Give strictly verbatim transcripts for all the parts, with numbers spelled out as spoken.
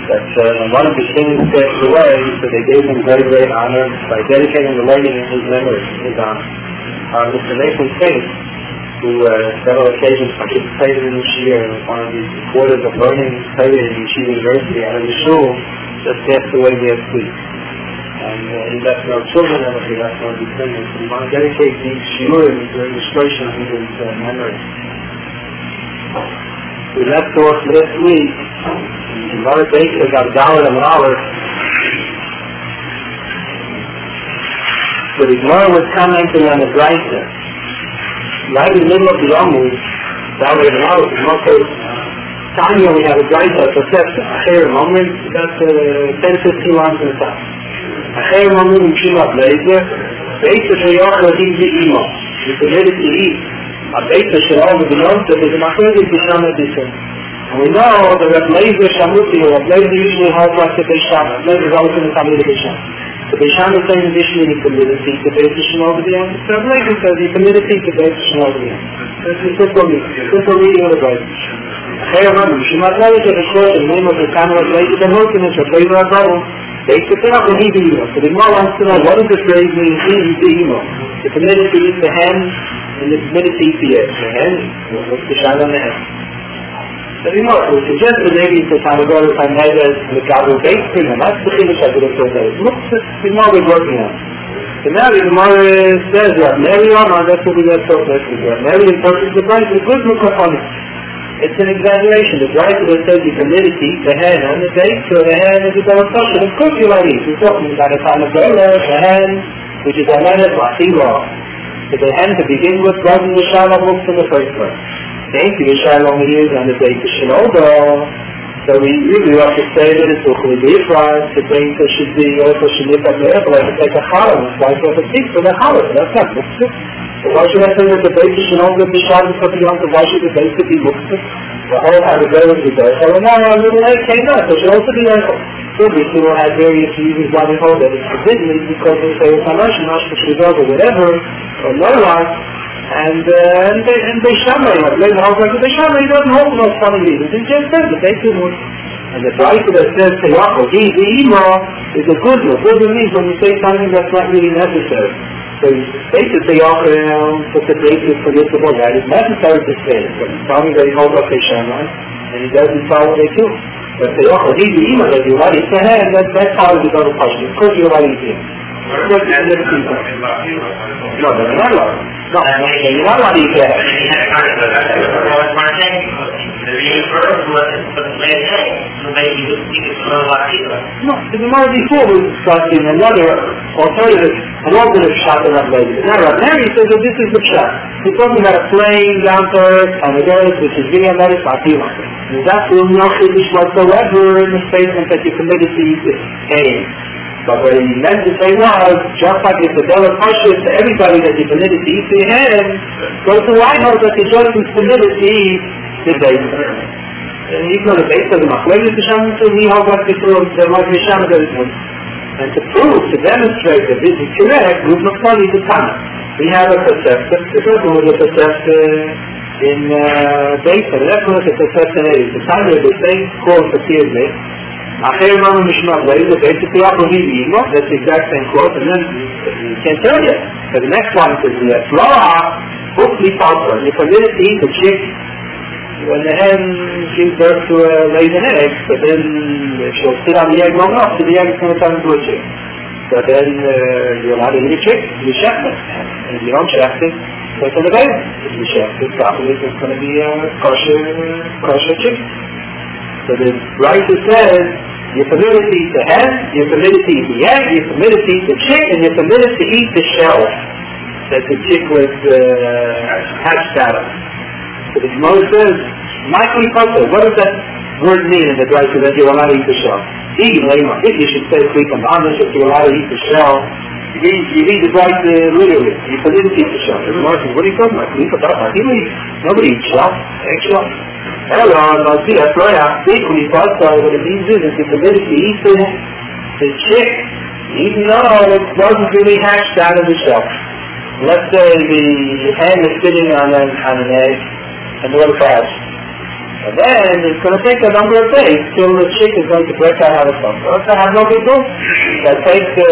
That uh, one of the kings passed away, so they gave him very great honor by dedicating the lighting in his memory, his honor. Uh, Mister Nathan Faith, who uh, several occasions participated in this year and was one of these supporters of learning Torah in Yeshiva University out of the shul, just passed away last week. And uh, he left no children, and he left no descendants. We want to dedicate these shiurim, these illustrations in his uh, memory. We left off last week in Gemara Beis Abdallah and Aleph. So the Gemara was commenting on the Brisa. Right in the middle of the Amud, Abdallah and Aleph, in Mokos, Tanya, we have a Brisa, a Tosefta, Acher Moment, that's uh, ten to fifteen lines in the top. Acher Moment, Mishima Blazer, Beis Shayach Ladim Imo. We committed to eat. A Beis Shayach Ladim Imo, that is a Machloek Bisham Edition. And we know that Reb Leizer Shamuti, or Reb Leizer usually has like the Beis Sham. Reb Leizer is always in the family of the Beis Sham. The Beis Sham is saying additionally he committed to the Beis Sham over the end. So Reb Leizer says he committed to the Beis Sham over the end. That's the simple reading. Simple reading of the Bible. Acher Moment, Mishima Blazer, the quote, the name of the family of Leizer, the Hokinus, Reb Leizer Abdallah. They could say, "Oh, he be emo." So the Gemara wants to know what does the phrase mean? He be emo. The committed to eat the hen, and the committed to eat the egg. The hen, what's the shine on the hen? So the Gemara would suggest that maybe it's a time ago if I made it the Gabel baked thing, and that's the thing which I would have said. Look, the Gemara was working on. So now the Gemara says, "You have Mary on," or that's what we got so close to. Mary interprets the Bible. It's good mukafani. It's an exaggeration. The Brisa that says you committed to eat the hen and the bake, so the hen is a demonstration. Of course you might eat. We're talking about a time of Bela, the hen, which is a minute law. So the hen to begin with wasn't the Shalom books in the first place. Thank you, the Shalom is on the bake of Shinoda. So we really have to say that it's Uchli B'Yifra, the bake should be also Shinifat Me'er, like it's like a Chalom, it's like a thief for the Chalom. That's not Muktzah. So why should I say that the base should only be shot because the young, why should the base be booked? The whole had a very good day. So now a little egg came out, so it should also be ankle. So we still had various reasons why they hold that it's forbidden, because they say it's Hamash, Hamash, Hamash, or whatever, or no one, and uh, and they and they shamay, like they hold like they shamay doesn't hold no funny reasons. It just says that they do. And the Brisa that says to Yaakov, he, the emo, is a good one. Good one means when you say something that's not really necessary. So basically, Yaakov puts the basis for this about that. It's necessary to say it, but he's telling that he holds up his shaman, and he doesn't follow they do. But the Yaakov, he, the emo, that you're right, it's a hand, that, that's how it's going to question. Of course, you're right, it's here. No, they're not allowed. No, you're not allowed to eat that. No, the Gemara before was discussing another alternative, an alternate shot of Rav Levi. Now Rav Levi says that this is the shot. He's talking about a plane down to earth on the earth, which is being that it's Atila. And that's no chiddush whatsoever in the statement that you committed to eat it. Hey. But what he meant to say was, just like it's a Bela Pashas to everybody that you committed to eat the hand, so to White House that you just was committed to eat the base. And even though the base of the Machlekes is Shaman, so he holds like the proof that like the Shaman that it was. And to prove, to demonstrate that this is correct, Ruth McFarley is a Tana. We have a Tosefta, the first one was a Tosefta in uh, base, and the next one is a Tosefta in Eid. The Tana is the same quote appears there. Acher Mama Mishma Blazer, basically Yaakov Imo, that's the exact same quote, and then you can't tell you. So the next one is the Flora, hopefully Palpa. You permitted to eat the chick when the hen gives birth to a lays an egg, but then she'll sit on the egg long enough, so the egg is going to turn into a chick. So then uh, you're allowed to eat a chick, you check it. And if you don't check it, so it's on the baby. If you check it properly, it's going to be a kosher, kosher chick. So the writer says, you're permitted to eat the hen, you're permitted to eat the egg, you're permitted to eat the chick, and you're permitted to eat the shell that the chick was uh, hatched out of. So the Gemara says, Michael Puzzle, what does that word mean in the writer that you're allowed to eat the shell? If you should say Klikam Amish, if you're allowed to eat the shell, you read, you read the writer literally, you're permitted to eat the shell. The Gemara says, what are you talking about? Nobody eats shell, egg shell. Hello, I'll see a prayer. Frequently, Pastor, what it means is, if you're permitted to eat the, the chick, even though it wasn't really hatched out of the shell. Let's say the hen is sitting on, a, on an egg, and the little hatch. And then it's going to take a number of days till the chick is going to break out of the phone. So I have no people that take the,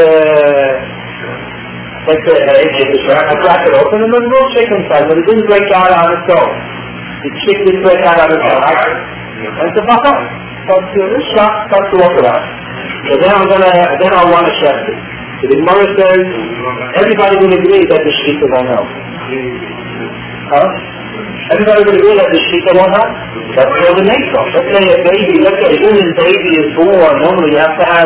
take the egg, I crack it open, and there's a little chick inside, but it didn't break out on its own. The chick didn't break out on its own. And it's a fuck up. So this shot starts to walk around. So then I'm going to, then I want to check it. So the Gemara says, everybody will agree that the shita won't help. Huh? Everybody will agree that the shita won't help? That's called the nasal. Let's say a baby, let's say a human baby is born, normally you have to have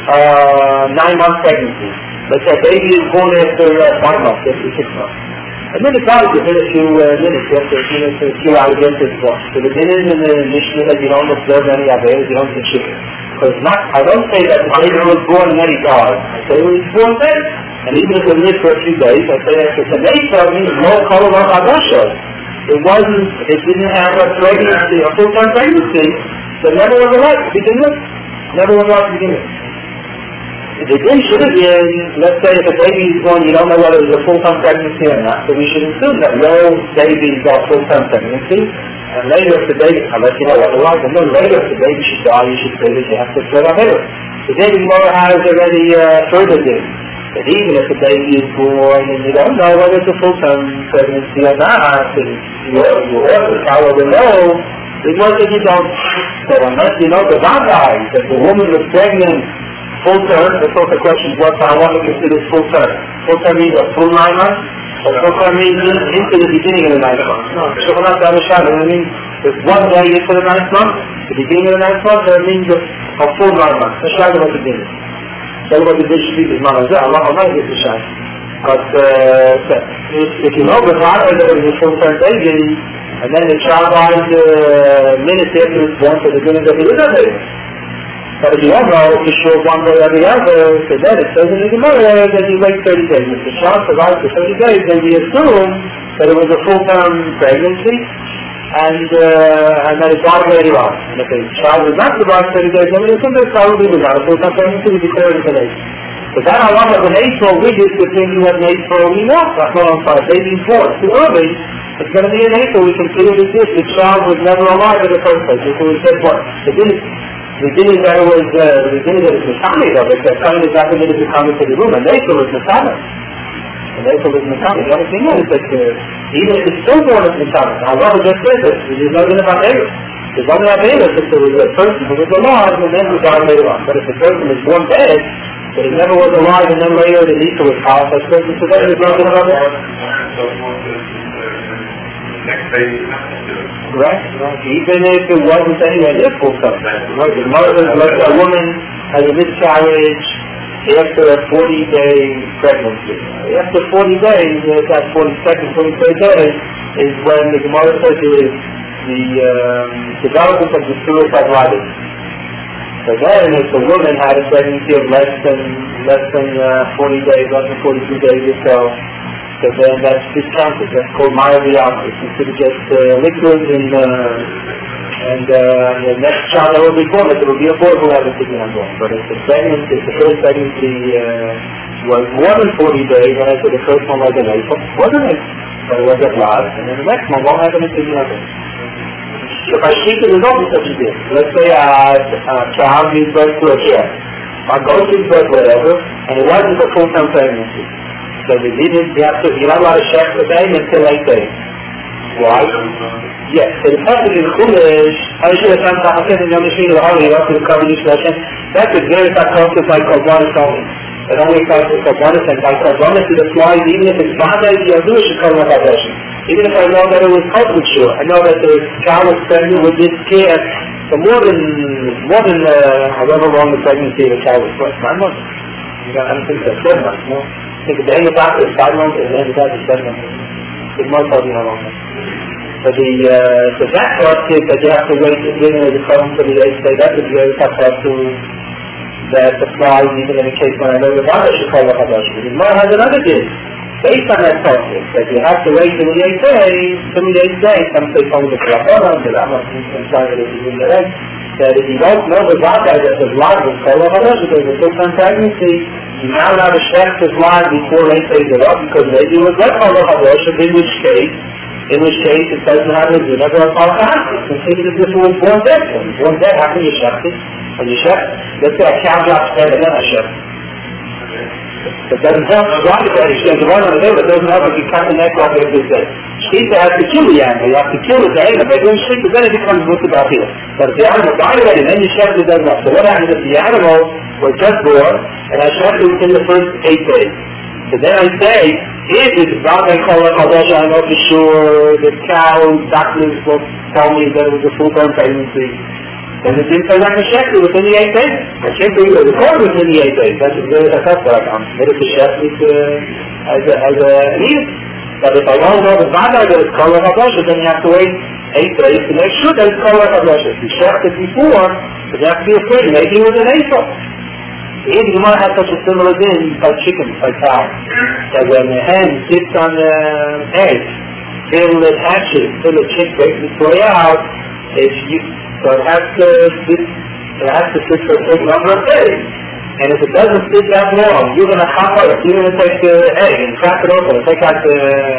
uh, nine month pregnancy. Let's say a baby is born after uh, five months, after six months. And then it's probably within a few uh, minutes, after a few minutes, a few hours into the book. So the minute in the Mishnah that you don't observe any Averas, you don't consider. Because not, I don't say that the baby was born and then he died. I say he was born then. And even if it lived for a few days, I say that the nasal means no color of Hadasha. It wasn't, it didn't have a pregnancy, a full-time pregnancy, so it never was alive to begin with. Never was alive to begin with. The day should have been, let's say if a baby is born, you don't know whether it was a full-time pregnancy or not, so we should assume that no babies are full-time pregnancy, and later if the baby, unless you know what it was, and then later if the baby should die, you should say that you have to throw that later. The baby mother has already uh, further this. But even if the baby is born and you don't know whether it's a full-time pregnancy or not, and you also power to know, it was that you don't. So unless you know the Vadai, that the woman was pregnant full-term, that's also the question, what I want to consider full-term. Full-term means a full nine months, or full-term means into the beginning of the ninth month. No, so we're not to understand, it means there's one day into the ninth month, the beginning of the ninth month, that means a full nine months. That's right about the beginning. So what the dish is not as that, Allah Allah is the shine. But uh, if, if you know the father that it was a full-term baby, and then the child dies uh, minutes after it's born, so the beginning of the other baby. But if you don't know for sure one way or the other, so then it says in the Gemara that you wait thirty days. If the child survives for thirty days, then we assume that it was a full-term pregnancy, and uh, and then it died later on. And if the child was not survived thirty days, then we assume that it probably was not a full-term pregnancy, we declare it as an eight. But that Allah has an April widget with thinking of an April we know. That's not on fire. Baby born too early. It's going to be an April. We consider this this. The child was never alive in the first place. It was dead born. It didn't. The beginning that it was, uh, the beginning that it was Messiah of it, that time is not going to come into the room. And April was Messiah. And April was Messiah. The only thing is that uh, even if it's still born as Messiah, Allah just said this. There's nothing about April. There's nothing about April if there was a person who was alive and then was died later on. But if the person was born dead, but it never was alive and then later the Nisa was house, I suppose it's today, there's nothing about it. Right? Even if it wasn't anywhere near full time. Right? The mother, like a woman has a miscarriage after a forty day pregnancy. After forty days, that forty-second, forty-third day is when the Gemara says is the um, development of the suicide riding. So then, if the woman had a pregnancy of less than less than uh, forty days, less than forty-two days or so, so then that's discounted. That's called Ma'aviyah. It's considered just uh, liquid, and uh, and uh, the next child that will be born, it will be a boy who has a kidney unborn. But if the pregnancy, if the first pregnancy uh, was more than forty days, then I said the first one was an April, wasn't it? So it was at last, and then the next one won't have any kidney unborn. If I speak to the doctor such a thing, let's say a uh, child gives birth to a child, or goes to birth whatever, and it wasn't a full-time pregnancy. So they didn't, they have to, you're not allowed to check the baby until eight days. Why? Yes, so the passage in Chumash, I should have found out in the machine of the Holy, you have to cover this lesson. That's a very tough concept like Korbanis only. It only comes with Korbanis, and by Korbanis it applies even if it's not that you do, it should cover my Korbanis. Even if I know that it was cultured sure, I know that the child was pregnant with this care for more than, more than uh, however long the pregnancy of the child was for. Nine months. I don't think that's seven months, no? I think at the end of that is five months, and the end of that is seven months. It might tell you how long. So the, uh, so that part is that you have to wait in beginning of the phone for the eighth day. That is very tough to that applies even in a case when I know the father should call the Hadash. The Gemara has another din. Based on that process, that you have to wait till the eighth day, till the eighth day, some say from the Kalahana, the Rama, inside of the egg, that if you don't know the Vada that the blood will call the Hadash, because the full-time pregnancy, you're not allowed to check the blood before eight days are up, because maybe it was like call the Hadash, in which case, in which case it doesn't have to do never a Palachahastis. Consider that this was born dead. When he's born dead, how can you shut it? When you shut, let's say a cow drops dead and then I shut it. It doesn't help. Right, if there's one on the day, it doesn't help if you cut the neck off if it's dead. Shkita has to kill the animal. You have to kill it. But if you shkita, then it becomes Mutzah here. But if the animal died already, then you shut it, it doesn't help. So what happens if the animal was just born and I shut it within the first eight days? So then I say, if it's not going to call it Kadosh, I know for sure the cow, doctors will tell me that it was a full-term pregnancy. And it didn't say like a shekel within the eight days. A shekel was recorded within the eight days. That's very that's what I'm committed to shekel uh, as a as a need. But if I don't know the Vada that it's called Kadosh, then you have to wait eight days to make sure that it's called Kadosh. If you shekel it before, then you have to be afraid maybe it was an April. The Gemara has such a similar thing like chicken, like cow. That when the hen sits on the egg, till it hatches, till the chick breaks its way out, if you, so it has to sit, it has to sit for a certain number of days. And if it doesn't sit that long, you're going to hop out, you're going to take the egg and crack it open and take out the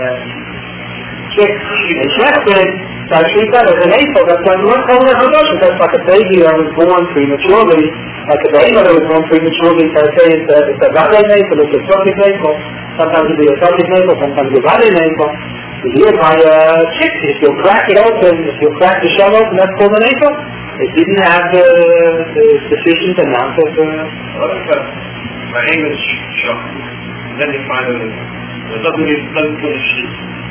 chick and check it. So I treat that as an April. That's why we weren't calling it Kadosh. That's like a baby that was born prematurely. Like a baby that was born prematurely, so I say it's a, it's a Vade April, it's a Sotic April. Sometimes it'll be a Sotic April, sometimes a Vade April. Here by a chick, if you'll crack it open, if you'll crack the shell open, that's called an April. It didn't have the, the sufficient amount of... Uh, my English shop, then you find it, it doesn't need shit.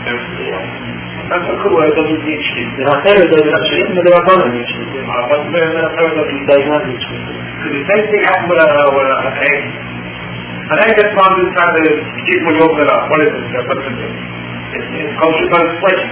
That's a cool way, it doesn't need shit. The Hafera doesn't have shit, but the Hafera doesn't need shit. But the Hafera doesn't not need shit. The same thing happened with an egg. An egg that's found inside the keep when you open it up. What is it? What's it? It's kosher, but it's fleshy.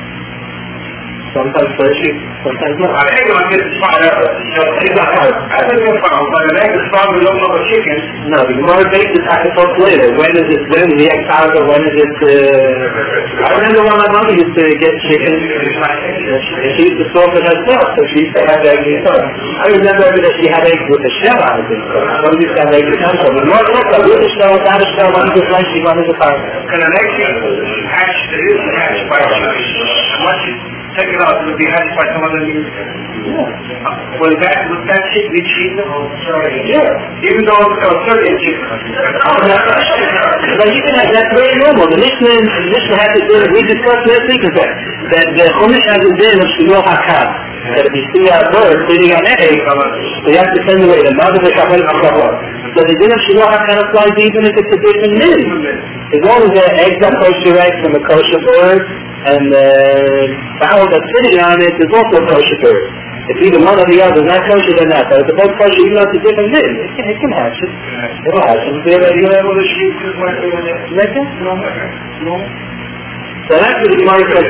Sometimes fleshy, sometimes not. An egg like this is fine. It's not hard. I think it's fine, but an egg is fine with a little chicken. No, the Gemara bakes it at the first later. When is it, when is the egg powder, when is it, uh... I remember when my mother used to get chicken, and she used to soak it herself, so she used to have eggs herself. I remember that she had eggs with a shell on it. What did you say, eggs with a shell? The more look at with a shell, without a shell, one is a fleshy, one is a powder. Can an egg hatch, it is hatched by a chicken. Once you take it out, it will be hatched by some other means. Yeah. Will that, will that chick be cheated? Yeah. Even though it's a thirty chicken. Oh, no. But you can have, that's very normal. The Mishnah, the Mishnah has to do, we discussed last week, is that, that the Chumash has a din of Shmuel HaKav. That if you see a bird sitting on an egg, so you have to send away the mother of the Kabbalah HaKav. So the din of Shmuel HaKav applies even if it's a different din. As long as the eggs are kosher eggs from a kosher bird, and the fowl that's sitting on it is also a kosher bird. If either one or the other is not kosher, then not. But if they're both kosher, even though it's a different din, it can, it can hatch it. It'll hatch it. You're able to shoot this way for the next second? No. No. So that's what the Gemara says.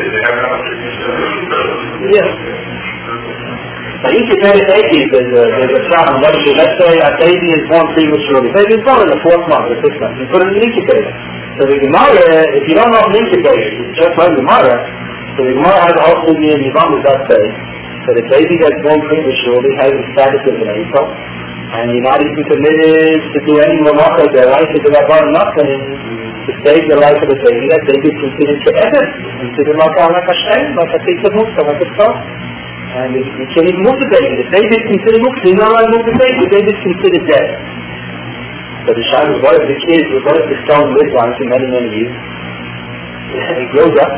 Yes. Now, each of those babies, there's a, there's a problem. Let's say a baby is born prematurely. The baby is born in the fourth month or sixth month. You put it in an incubator. So the Gemara, if you don't know an incubator, just like the Gemara, so the Gemara has a whole thing in Yevamah that says that a baby that's born prematurely has the status of an April, and you're not even permitted to do any more of their life if they're born nothing to save the life of the baby. That baby is considered to ever, considered like a like a shame, like a piece of musa, like a stone. And you can't even move the baby. The baby is considered musa. You're not allowed to move the baby. The baby is considered dead. So the shame is what if the kid, what if the stone lives on for many, many years? It grows up.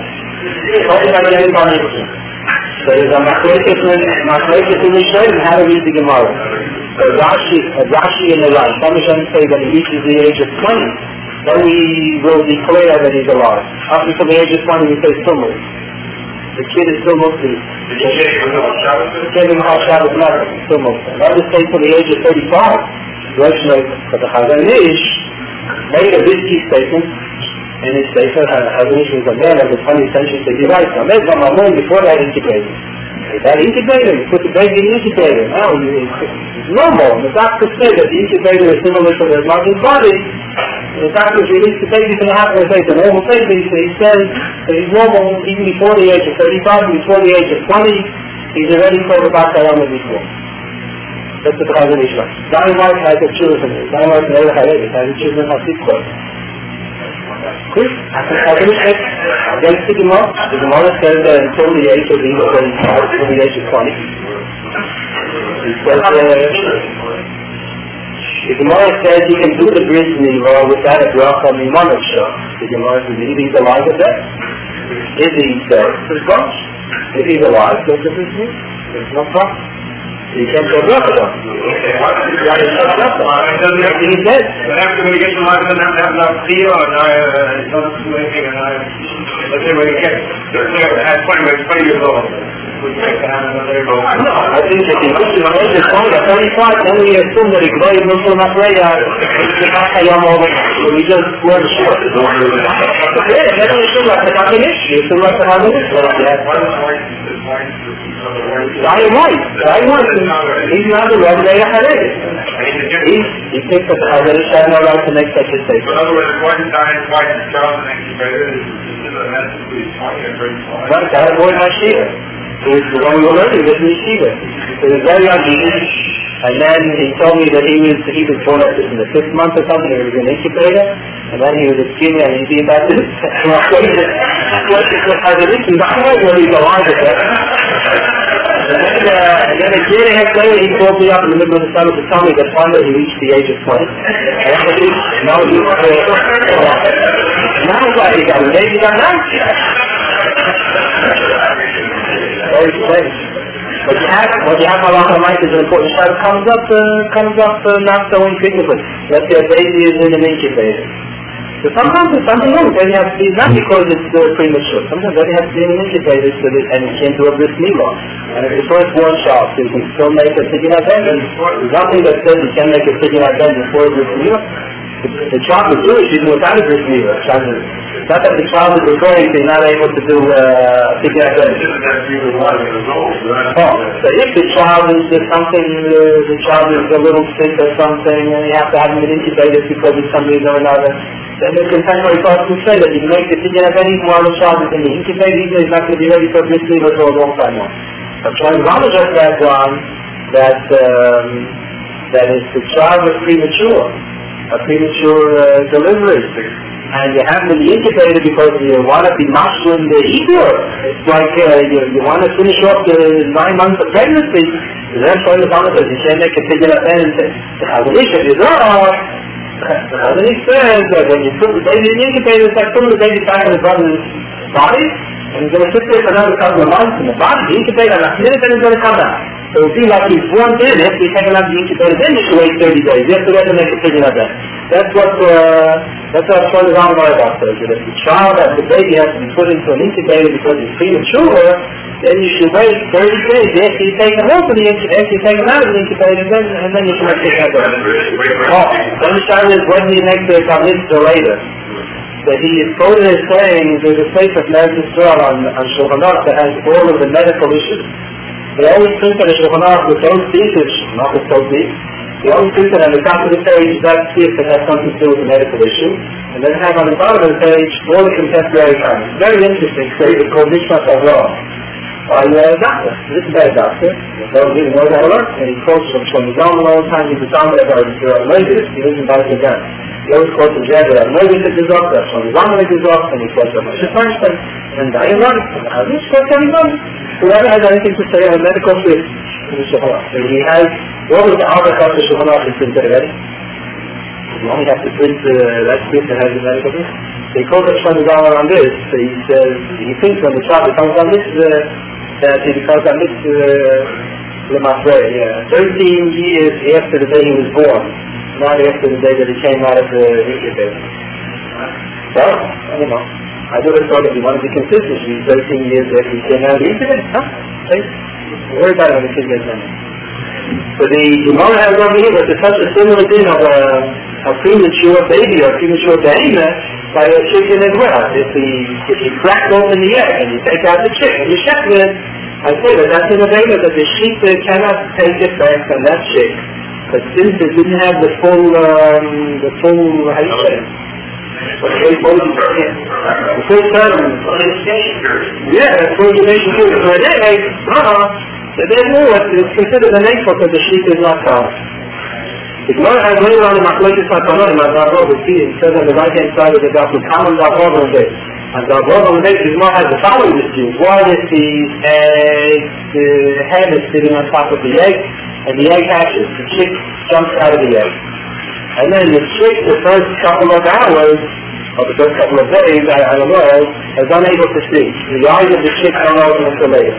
So there's a machlekes in the Shayim and how to read the Gemara. So Rashi, Rashi in the line, some Rishonim say that he reaches the age of twenty, then we will declare that he's alive. Up until the age of twenty, we say still Muslim. The kid is still Muslim. The kid in Hal Shabbos never, still Muslim. Others say till the age of thirty-five. But the Chazon Ish made a risky statement, and his Sefer, Chazon Ish was a man of the twentieth century, said, you're right, Ahmed Mamun before that incubator. That incubator, you put the baby in the incubator. Now, it's normal. The doctors say that the incubator is similar to the mother's body. The doctors release the baby from the hospital and say it's a normal baby, so he says that he's normal even before the age of thirty-five, before the age of twenty, he's already called the Bak Hayam before. That's what the Chazon Ish was. Dynamite has a children. Dynamite never had it. It has a children of six course. Quick, I can check against the Gemara. The Gemara says that until the age of evil, until the age of twenty. It says, uh, the Gemara says he can do the bris milah without a bracha mimanot shah. The Gemara says, if he's alive with that, if he's dead, if he's alive, there's a bris milah. There's no problem. You can't go bracha though. He's dead. After when he gets alive, he doesn't have to have enough fear or no, he doesn't do anything. And I, let's say when he gets at twenty years old. No, I think that in Muslim age is only at thirty-five, then we assume that he grows in Muslim Apreya, we just wear the short. Yeah, then we assume like the Kabbalish, we assume like the Kabbalish. I am white, I am white, he's not the red Leia Haredi. He thinks that the Kabbalish have no right to make such a statement. In other words, one dies twice as child and incubator is a medically twenty or thirty-five. Right, I avoid my Shia. So it's the one we were learning with Yeshiva. So he was very uneasy, and then he told me that he was he was born up in the fifth month or something, he was an incubator, and then he was extremely uneasy about this. What is it? What is it? How did it happen? When he's alive with that. And then, uh, and then a year and a half later, he called me up in the middle of the summer to tell me that finally he reached the age of twenty. And now he's uh, now what? He got a baby got now? Very strange. What you have, what you have along the life is an important child comes up, uh, comes up uh, not so infrequently. Let's say a baby is in an incubator. So sometimes there's something wrong. Then you have to be, not because it's uh, premature. Sometimes then you have to be in an incubator so that, and you can't do a bris milah. And if the first born child, so you can still make a pidyon ben. There's nothing that says you can't make a pidyon ben before a bris milah. The, the child is Jewish even without a bris milah. It's not that the child is referring to you're not able to do uh, pidyon ben. Oh, so if the child is uh, something, uh, the child is a little sick or something, and you have to have him incubated because of some reason or another, then the contemporary thoughts will say that you can make the pidyon ben even while the child is in the incubator, even he's not going to be ready for bris milah for a long time more. But Rambam just adds on that um, that is the child was premature, a premature uh, delivery, and you have them in the incubator because you want to be muscle in the ether. It's like uh, you, you want to finish off the nine months of pregnancy. That's why the Rambam says you can't make a pidyon ben and say the Chazanish is oh. The Chazanish says that when you put the baby in the incubator, it's like putting the baby back in the brother's body. And he's going to sit there for another couple of months in the body, the incubator, and a minute then he's going to come out. So it'll be like he's born in, after he's taken out the incubator, then you should wait thirty days. You have to let him make a pidyon of that. That's what, uh, that's what Shlomo Zalman about says, that if the child, if the baby has to be put into an incubator because he's premature, then you should wait thirty days after you take him out of the incubator, after you take him out of the incubator, then, and then you should make a pidyon of that. Oh, then the child is, when do you make the mitzvah later? That he is quoted as saying, there's a place of Meretz Yisrael on, on Shulchan Aruch that has all of the medical issues. They always print on the Shulchan Aruch with those pieces, not with those deep. They always print it on the top of the page, that piece that has something to do with the medical issue. And then have on the bottom of the page all the contemporary comments. Very interesting. It's called Nishmat Avraham. By a doctor. This is a doctor. So he knows how to work. And he quotes from Shlomo Zalman all the time. He's a Talmud of our Levius. He lives in Beit Again. He always quotes the Jeder. Levius is his doctor. Shlomo Zalman is his doctor. And he quotes the Moshe Feinstein. And I am right. And he quotes everybody. Whoever has anything to say on a medical field. So he has all of the other cuts of Shulchan Aruch printed already. You only have to print uh, that print that has the medical field. So he quotes Shlomo Zalman on this. So he says, he thinks when the child becomes on this, uh, that he becomes a mitzvah lemafrei, yeah. Thirteen years after the day he was born, not after the day that he came out of the incubator. So, I don't know. I would have thought if you want to be consistent, you thirteen years after he came out of the incubator, huh? Okay. Worry about it when the kid gets in. So the Gemara has over here that there's such a similar thing of a, a premature baby or premature behemoth by a chicken as well. If he if you crack open the egg and you take out the chicken, you shekel it, I say that that's an available that the sheep cannot take effect on that chick. But since it didn't have the full um, the full how do you say it? The full term. Yeah, the full donation period. So an egg, uh-huh. So they know it, it's considered an egg because the sheep is not cow. The Gemara has later on in Machlokes Tanoim, as our brother see, it says on the right hand side of the Daf, common Daf over and base. And the brother on the base, the Gemara has the following dispute. One is the egg, the hen is sitting on top of the egg, and the egg hatches. The chick jumps out of the egg. And then the chick, the first couple of hours, or the first couple of days, I, I don't know, is unable to see. The eyes of the chick don't open until later.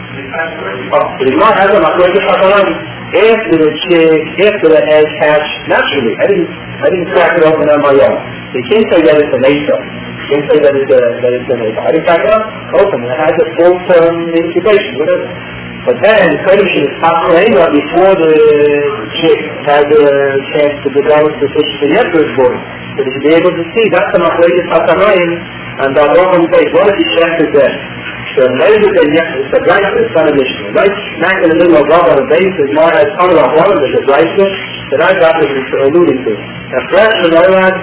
Oh, the Gemara has a Machlokes Tanoim. After the chick, after the egg hatch, naturally, I didn't, I didn't crack it open on my own. So you can't say that it's an eight. You can't say that it's a, that it's an eight. I didn't crack it up, open. It has a full-term incubation, whatever. But then, the predation is operating before the chick has a chance to develop sufficiently after it's born. So they should be able to see. That's the Machlokes Tanoim, and the Roman base. What if the chef is there? So maybe the it's a right to the son of Mishnah. Right smack in the middle of Rav on the base is more as part of one of the right that I got is alluding to. Now first the Norad,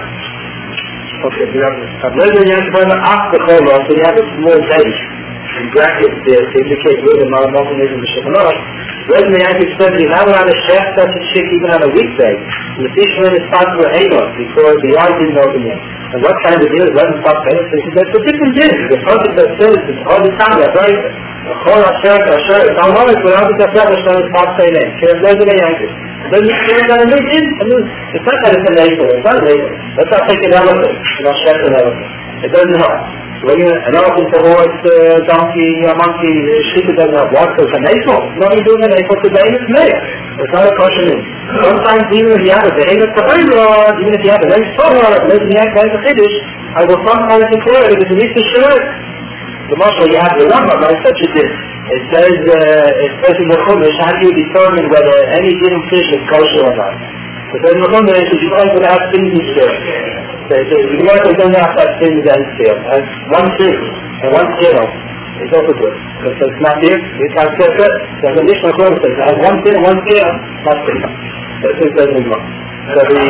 okay, we have a little Yankee off the Chola, so you have a small base in brackets there to indicate where the Malamokin is in the Shekhanah. Whereas the Yankee said you're not allowed to chef such a chick even on a weekday. And the fisherman is part of Amos because the eyes didn't open yet. And what kind of deal is doesn't stop paying? So he said, that's a different deal. The concept that says it's all the time, that's right. A chor, a shirt, a shirt, it's all honest, but how does that feel? It's not stop saying it. Can't let it Yankee. Then you can't let it in. It's not that it's an acre, it's not an acre. Let's not take an elephant, and I'll chef an elephant. It doesn't help. When you, an elephant, a horse, a donkey, a monkey, a sheep, it doesn't have what? So it's an acre. What are you doing an acre today? It's made. It's not a kosher meat. Sometimes even if you have a behemoth to rod, even if you have a nice Torah, maybe you have a Kiddush, I will sometimes declare it as a mitzvah shirt. The marshal you have the Rambam, I such a thing. It says, uh, it says in the Chumash, how do you determine whether any given fish is kosher or not? It says in the Chumash, you always would have things in scale. You always don't have to have things in scale. And one thing, and one scale. It's also good. Because it's not there, you can't set it. So the Mishnah Torah says, it has one thing, one scale, not thing. That's what it says in the So the...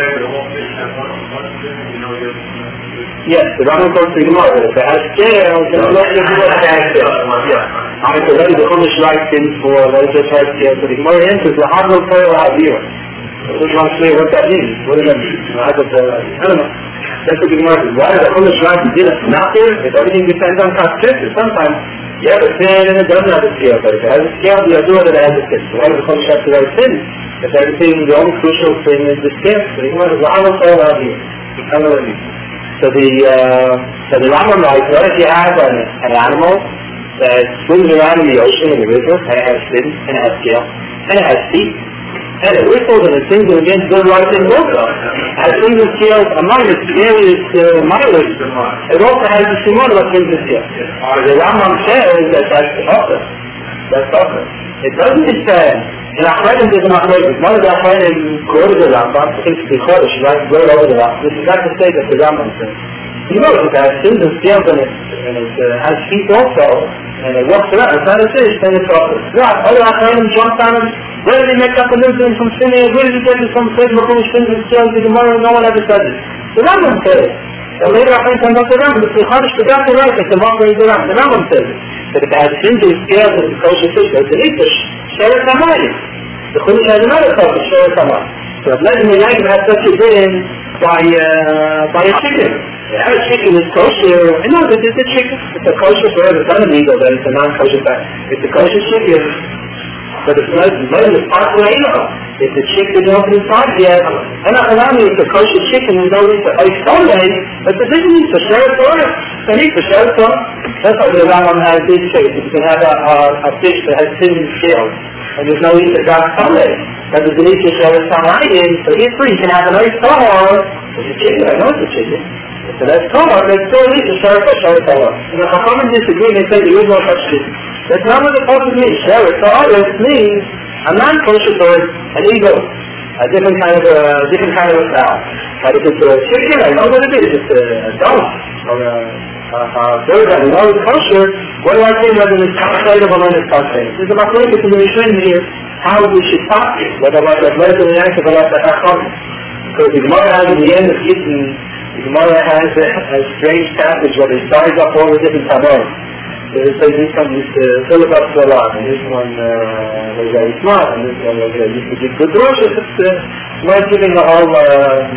Yes, the Rambam goes to the Gemara. If it has scale, then it's not going to do it has scale. Yeah. I mean, already the Chumash writes things for what it just has scale. So the Gemara answers, the Hadro Torah Havira. Which one clear what that means? What does that mean? Hadro Torah Havira. I don't know. That's what the Gemara says. Why does the Chumash write the deal? It's not there. If everything depends on consistency. Sometimes you have a sin and it doesn't have a scale. But if it has a scale, you do it and it has a scale. So why does the Chumash have to write sin? If everything, the only crucial thing is the scale. So the Gemara says, the Hadro Torah Havira. I don't know what it means. So the uh, so the Rambam writes, what if you have an, an animal that swims around in the ocean, in the river, and it has fins, and it has scale, and it has teeth, and it whistles and it sings and again does right things also. It has fins and scales among its various uh, mileage. It also has the simon of fins and scales. So the Rambam says that that's awesome. That's awesome. It doesn't say, in Achredim there's an Achredim. One of the Achredim quoted the Rambam, thinks to be quoted, she writes right over the Rambam. This is not to say that the Rambam says. He knows it has fins and scales in it, and it uh, has feet also, and it walks around. It's not a fish, then it's awesome. Yeah, other Achredim jumped on it. Where did he make up a new thing from Simeon? Where did he get it from Satan, Makush, fins and scales, the Gemara? No one ever said it. The Rambam said it. And later Achredim comes up to the Rambam. The Chadash forgot to write it. The Rambam is the Rambam. The Rambam says it. That if it has fins and scales, it's a kosher fish, it's an fish. Sheret Hamayim. The Chumash has another kosher, Sheret Hamayim. So if letting the Yankim have such a thing by, uh, by a chicken. If a chicken is kosher, I know that it's a chicken. It's a kosher for every son of eagle, but it's a non-kosher fact. It's a kosher chicken. But it's not, it's part of the animal. If the chicken isn't inside yet, and not allowing me, it's a kosher chicken, and don't eat the ice Sunday, but the thing is, for sure it's all right. They eat for sure it's all right. That's why the Rambam has these cases. You can have a, a, a fish that has fins and scales, and there's no eat for God Sunday. But there's an eat for sure it's all right, so eat free. You can have a nice car. It's a chicken, I know it's a chicken. So that's car, but it's still eat for sure for sure it's all right. And the Chachamim disagree, and they say there is no such thing. That's not what the Pasuk means. Sure, it's all right. It means a non-kosher bird, an eagle, a different kind of a different kind of a fowl. But if it's a chicken, I know what it is. It's a, a dove or a, a, a bird that we know is kosher. What do I think whether it's concentrated or not it's concentrated? There's a mathematics in the Rishonim here how we should talk it, whether it's a blessed or an or not a chacham. Because the Gemara has at the end of Gittin, the Gemara has a, a strange passage where they size up all the different tabors. So they say this one used to fill it up so a lot, and this one uh, was very smart, and this one was uh, used to give good drushes. It's uh, not giving the whole uh,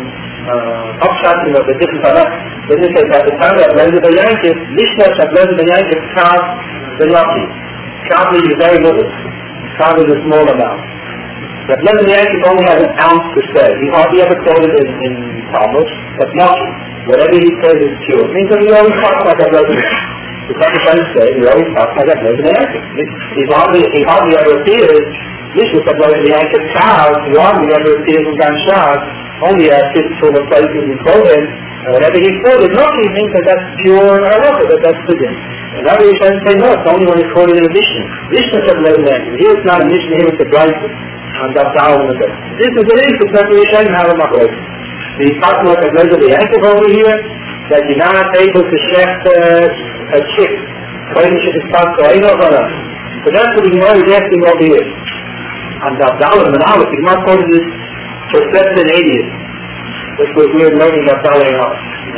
uh, upshot of the different products. Then they say that the time that Lezer Yankiv, Lishnas that Lezer Yankiv Kav Benaki. Kav is very little. Kav is a small amount. But Lezer Yankiv only has an ounce to say. He hardly ever quoted in, in Talmud, but Naki. Whatever he says is pure. It means that he always talks like that Lezer Yankiv. It's not the same say, he always talks like that Lezer Yankiv. He hardly, he hardly ever appears Lishnas that Lezer Yankiv Kav, he hardly ever appears in Gan Shad, only at this sort of places he quoted. And whenever he quoted Naki, he means that that's pure halacha, that that's hidden. And now we shouldn't say no, it's only when it's quoted in a Mishnah. Mishnah said Lezer Yankiv. Here it's not a Mishnah, here it's a Brayta. And that's how in the best. This is the reason it's not really shouldn't have a machlok. The talking about the Lezer Yankiv over here, that you're not able to shecht uh, a chick. When you should start going over that. So that's what the Gemara is asking over here. And that's Dalet and Aleph, the Gemara quoted this for seven eightieth. Which was weird learning about following up.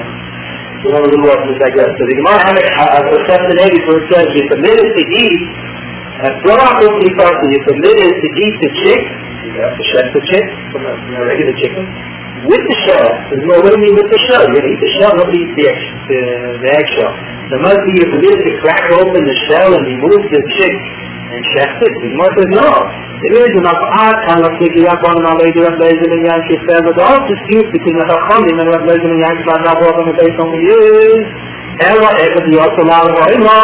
We want a little more to digress. So the Gemara had a seven eighty where it says, you're permitted to eat, and throw out those three parts, you're permitted to eat the chick, you have to shed the chick, from a you know, regular chicken, with the shell. There's no, what do you mean with the shell? You're going to eat the shell, nobody eats the, egg, the, the eggshell. So it must be you're permitted to crack open the shell and remove the chick and shecht it. The Gemara says, no. There is enough art, kind of picking up on our lady of Lezer and Yankiv said, but all disputes between the Chachamim and what Lezer and Yankiv are not walking the base only is. Ella, Eva, the Ottoman,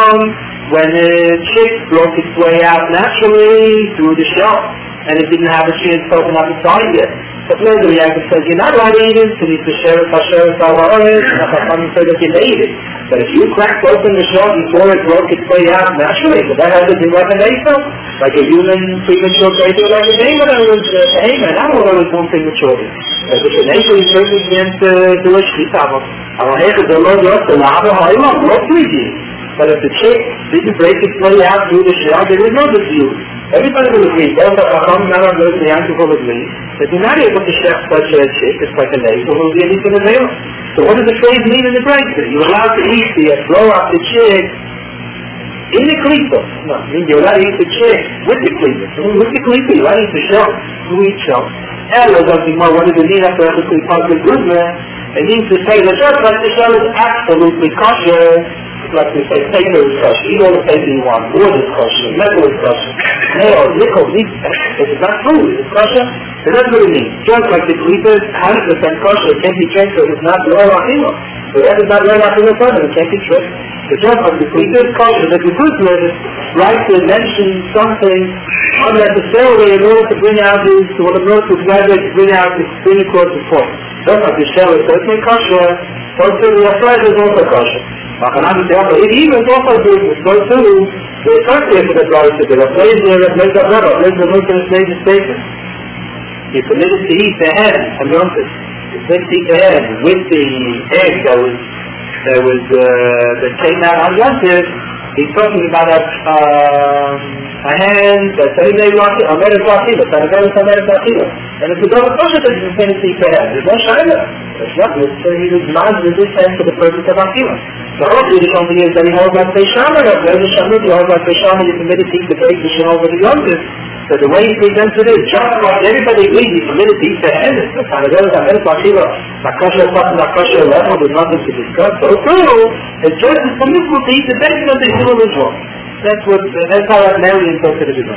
when the chick broke its way out naturally through the shell, and it didn't have a chance to open up inside yet. But Lezer and Yankiv says, you're not allowed to eat it, so you need to share it, share it, and the Chachamim said that you may eat it. But if you cracked open the shell before it broke its way out naturally, would that have to be like an Asa? Like a human premature baby, like a baby that was a Haman? I don't know what was born prematurely. But if an Asa is certainly meant to do a shita, I will have the Lord just to lava Ha'ilam, what do we do? But if the chick didn't break its way out through the shell, there is no dispute. Everybody will agree, both the Chacham and the Yankiv will agree, that you're not able to shecht such a chick, it's like an Asa, who will be anything available. So what does the phrase mean in the Brayta? You're allowed to eat the throw out the chick in the klipa. No, I mean you're allowed to eat the chick with the klipa. With the klipa, you're allowed to eat the shell. Who eats shell? Ella doesn't know what does it mean after everything positive good man. It means to say that just like the shell is absolutely kosher, like we say paper is kosher. Eat all the paper you want. Wood is kosher. Metal is kosher. Nail, nickel, these it's not food. It's kosher. So that's what it means. Just like the klipa is one hundred percent kosher, it can't be changed, so it's not low achila. So that is not low achila further, it can't be tricked. So just like the klipa is kosher, that the good man is right to mention something unnecessarily in order to bring out this, to what the Lord would graduate to bring out this bring across the point. Just like the shell is certainly kosher, so too the afraid is also kosher. Machanami Teopa, it even is also good, so too, the associate with the Brayta, the afraid is the afraid of Rebbe, the afraid of the major statement. You're permitted to eat the head on Yom Tov. You're permitted to eat the head with the egg that was, that was, uh, that came out on Yom Tov. He's talking about a, uh, a hand that's a very lucky, a very lucky, but a very lucky. And it's a double kosher that you're permitted to eat the head. There's no shayla. There's nothing. So he was not with this hand for the purpose of Akila. The whole Yiddish only is that he holds like Beishama, that there's a Shamut, he holds like Beishama, you're permitted to eat the cake that you hold over the Yom Tov. So the way he presents it is, just like everybody agrees he's permitted to eat the head, it's kind of goes on Eretz Akila, Nakasha Pat, Nakasha level, there's nothing to discuss. So too, it's just as permissible to eat the bacon of the human ritual. That's what, that's how that Mary interpreted it.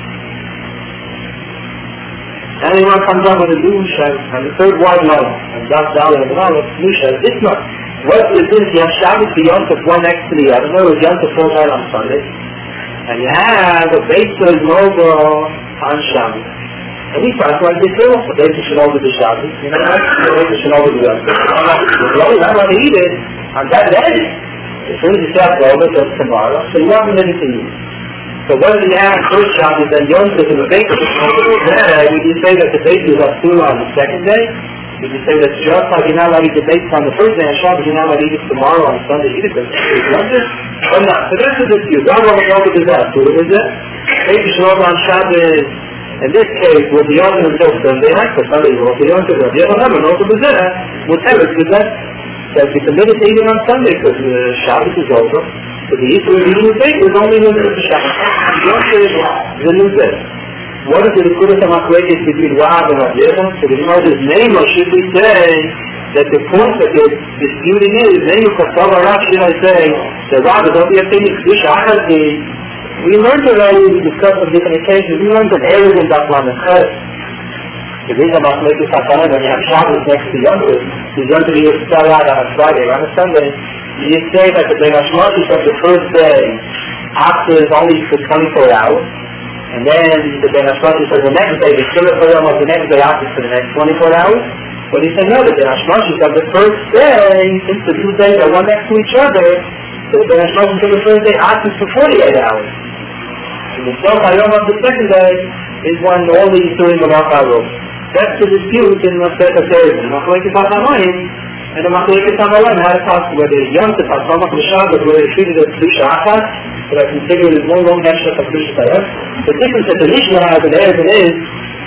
Anyone comes up with a new shell, and the third white line, and that's down and down, new shell, it's not. What is this? You have Shabbos to Yom Tov one next to the other. In other words, Yom Tov falls out on Sunday. And you have a Beitzel Novo on Shabbos. And we talk like this too. The Beitzel should over the Shabbos. You know what? The Beitzel should over the Yom Tov. You always have to eat it on that day. As soon as you start over, so it's tomorrow. So you have anything to eat. So what do you have first Shabbos and Yom Tov and the Beitzel should over there? Would you say that the Beitzel is up to on the second day? Would you say that just like you're not allowed to eat the bacon on the first day on Shabbos, you're not allowed to eat it tomorrow on Sunday, eat it because it's Sunday? Or not? So that's the dispute. I don't know what is that. So what is it? Bacon should over on Shabbos, in this case, will be on until Sunday night, for Sunday will be on until Sunday. The other one, no, to Bezeh, whatever, because that, that we committed to eating on Sunday, because uh, Shabbos is over. So the issue of eating the bacon is only when it's Shabbos. The Yom Tov is a new day. what is the Kudas HaMachleikes between Rav and Rav Yehuda? So the Gemara says, name, or should we say that the point that they're disputing is, name of Kasava Rav, should I say, that Rav is only a thing, we learned already, we discussed on different occasions, we learned that Erev in Daf Lamed Ches, the reason HaMachleikes HaKanan, when you have Shabbos next to Yom Tov, you Yom Tov you start out on a Friday, on a Sunday, you say that the Ben Hashmashis of the first day, after is only for twenty-four hours, and then the Ben Hashmashis of the next day, the Shulach Hayom of the next day after for the next twenty-four hours. But he said no, the Ben Hashmashis of the first day, since the two days are one next to each other, so the Ben Hashmashis of the first day after for forty-eight hours. And the Shulach Hayom of the second day is when all the Yisurim of Acharo. That's the dispute in the Masechet Eruvin. The Machlekes HaChamayim and the Machlekes HaMoraim had a talk whether Yom Tov HaSomach L'Shabbat were treated as Kedusha Achas, but I consider it no long hemshech of Kedusha Tayah. The difference that the Mishnah has in Eruvin is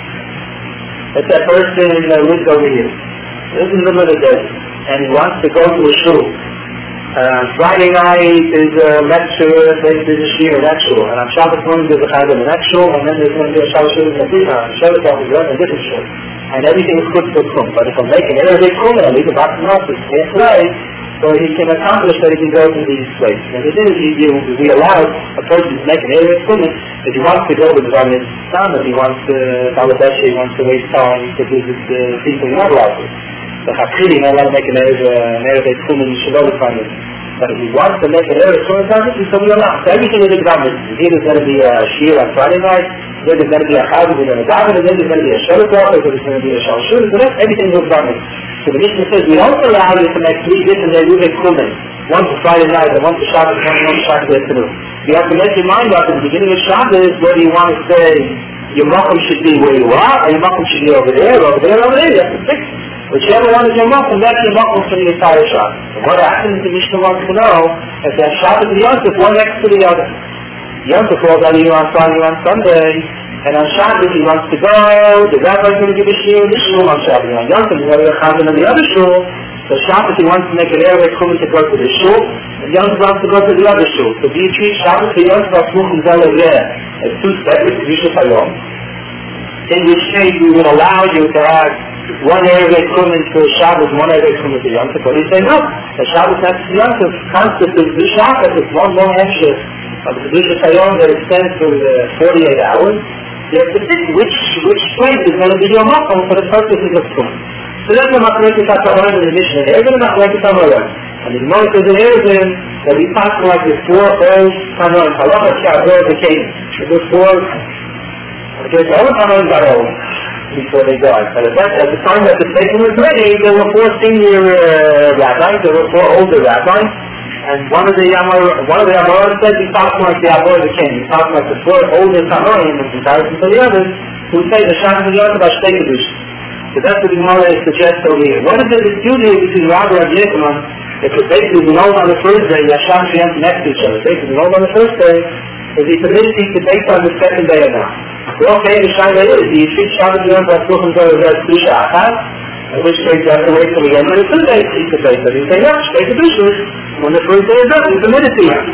that that person uh, lives over here. Lives in the middle of the day, and he wants to go to a shul. Uh, Friday night is a lecture, there's a shir, that shul, and on Shabbat morning there's a chayim in that shul, and then there's going to be a Shabbat shul in the Medina, and Shabbat morning is in a different shul. And everything is good for Kum. But if I'm making Arabic Kum, and I leave the back of the office, it's right, so he can accomplish that he can go to these places. And the thing is, you, we allow a person to make an Arabic Kum, if he wants to go to the Zayim Islam, if he wants to, Baladesh, he wants to waste time to visit the people he's not allowed to. The Hakiri, not allowed to make an Arabic Kum in Shabbat Islam. But if he wants to make an Arabic Kum in Shabbat Islam, so we allow. So everything is examined. Either there's going to be a Shir on Friday night, then there's going to be a Chazim, there's going to daven, and then there's going to be a Shabbat Talk, then there's going to be a Shalshul, so that's everything is examined. So the Mishnah says, we don't allow you to make three different Arabic Kumin. One for Friday night, and one for Shabbat, and one for Shabbat afternoon. You have to make your mind up at the beginning of Shabbat whether you want to say your makom should be where you are, or your makom should be over there, over there, over there. You have to fix it. Whichever one is your makom, that's your makom for the entire Shabbat. And what happens, the Mishnah wants to know, is that Shabbat and Yom Tov, one next to the other. Yom Tov falls on you on Friday, on Sunday, and on Shabbat he wants to go, the rabbi is going to give a shiur in this shul on Shabbat. On Yom Tov he's going to have in the other shul, so Shabbat he wants to make an Arabic Kum to go to the shul, and Yom Tov wants to go to the other shul. So do you treat Shabbat and Yom Tov and Zaleh as two separate Kedusha Hayom? In which case we would allow you to have one Arabic Kum for Shabbat, one Arabic Kum for Yom Tov. But he said no, the Shabbat next to Yom Tov constitutes the Shabbat, it's one long hemshech of the Kedusha Hayom that extends for the forty-eight hours. You have to pick which, which place is going to be your makom for the purposes of Kum. So that's the Machlekes HaKanan in the Mishnah. Eruvin and Machlekes HaMoraim. And the Gemara says in Eruvin that we pass like the four old Kanan, Halacha Sha'ador the King. The four, because all the Kanans are old before they died. But at the time that the statement was ready, there were four senior uh, rabbis, there were four older rabbis. And one of the Yamar, one of the Yamar said he talks like the Abor the King. He talks like the four older Tanoim in comparison to the others who say the Shabbat and Yom Tov are Shtei Kedusha. So that's what the Gemara suggests over here. What is the dispute here between Rav and Yechon? If it's basically known on the first day, Yasham and Yom Tov next to each other. Basically known on the first day, is he permitted to take on the second day or not? Well, okay, the Shabbat is, do you treat Shabbat and Yom Tov as Kuchim Torah as Kedusha Achas? In which case you have to wait till the end of the two days to eat the place. But you say, no, Shtei Kedusha. When the first day is up, it's permitted to you.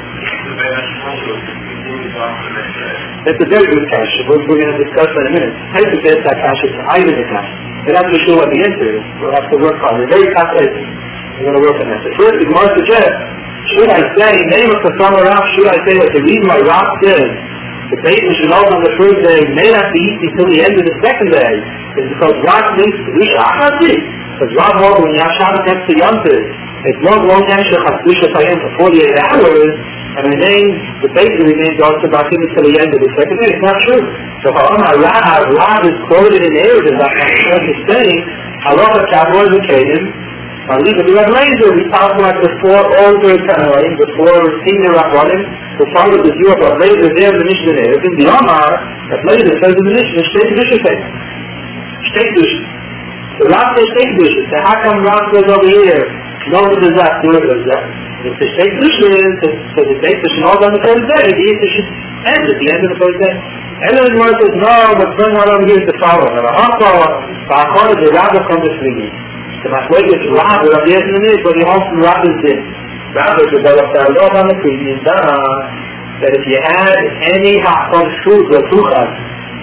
That's a very good kasha. We're, we're going to discuss that in a minute. How to get that kasha to either the kasha? We're not really sure what the answer is. We'll have to work on it. We're very confident. We're going to work on that. So first, the Gemara suggests, should I say, name of the summer Rav, should I say that the reason why Rav says the bait which is on the first day may not be eaten until the end of the second day is because Rav thinks the Kedusha Achasi. Because Rav holds when you have Shabbat next to Yom Tov, it's not long hemshech of Kedusha Hayom for forty-eight hours, and remains, the bait remains also back until the end of the second day. It's not true. So Ha'amar Rav, Rav is quoted in Eruvin, that Hashem is saying, Halacha Kavod V'Kedim, I leave it, we have later, we talk about the four older Tanoim, the four senior Rabbanim, who follow the view of what later there in the Mishnah there. In the Amar, that later says in the Mishnah, Shtei Kedusha thing. Shtei Kedusha. So Rav says Shtei Kedusha. So how come Rav goes over here? No one does that, no one does that. If the Shtei Kedusha is, so the Shtei Kedusha all on the first day, the Easter should end at the end of the first day. And then the Gemara says, no, but bring one over here is the following. And the Hachor, Ba'achor, the Rav comes to Shligi. The Machlekes Rav, Rav Yechon is, but he also Rav is this. Rav has developed our law on the previous dana, that if you had any hachon fruit or tuchas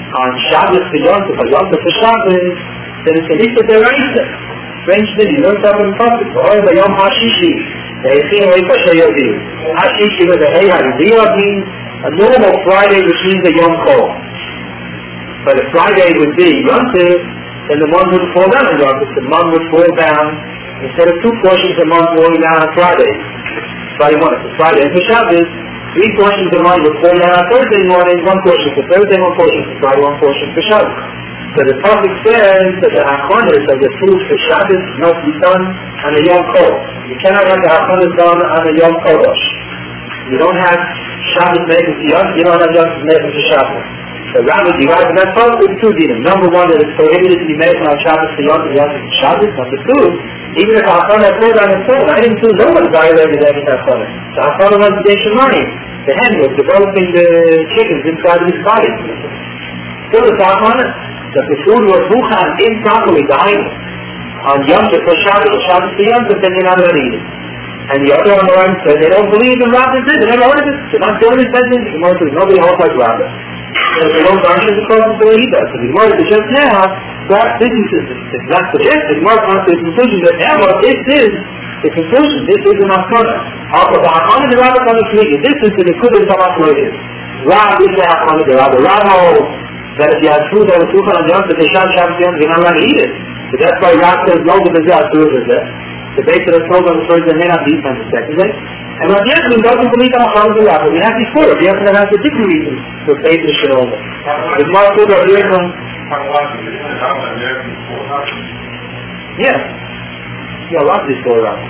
on Shabbos for Yom Tov, or Yom Tov for Shabbos, then it's a list of the Reisa. French did, you learned something from it. Or the Yom HaShishi, the Eichim Reifa Sheyodi. HaShishi was a Hey HaRiviyah means a normal Friday, which means a Yom Kol. But if Friday would be Yom Tov, then the month would fall down on Yom Tov. The month would fall down, instead of two portions a month falling down on Friday. Friday morning, so Friday and for Shabbos, three portions a month would fall down on Thursday morning, one portion for Thursday, one portion for Friday, one portion for Shabbos. So the topic says that the hakonis of the food for Shabbos must be done on a Yom Kol. You cannot have the hakonis done on a Yom Kolosh. You don't have Shabbos making for Yom, you don't have Yom making for Shabbos. So Rabbi divides that topic with two dinim. Number one, that it's prohibited to be made on Shabbos for Yom, Yom for Shabbos. Number two, even if the hakonis falls on its own, I didn't do no one violated any hakonis. The hakonis was the Shemani. The hen was developing the chickens inside of his body. Still it's hakonis. That the food was muchan improperly behind it. On Yom Tov for Shabbos, or Shabbos for Yom Tov, then you're not going to eat it. And the other one around said they don't believe in Rabbis, they never heard of it. They're not doing it, says the Gemara says nobody holds like Rabbis. So they don't darshan the cause the way he does. So the Gemara says just now, that this is, it's not suggested, the Gemara comes to the conclusion that now this is the conclusion, this is an Hakana. Also the Hakana, the Rabbis on the Kli, this is the Nekudah Tamachloides. Rab is the Hakana, the Rabbis. Rab holds that if you have food that was food on Yom Tov, they shall Shabbos Yom Tov, you're not allowed to eat it. So that's why Rab says no, because they are food with it. The base of the soul on the first day may not be on the second day. And what the Yechim doesn't believe on Hakana the Rabbis. We have before, the Yechim has a different reason for faith in Shalom. It's more food of Yechim. Yeah. Yeah, a lot of these go around.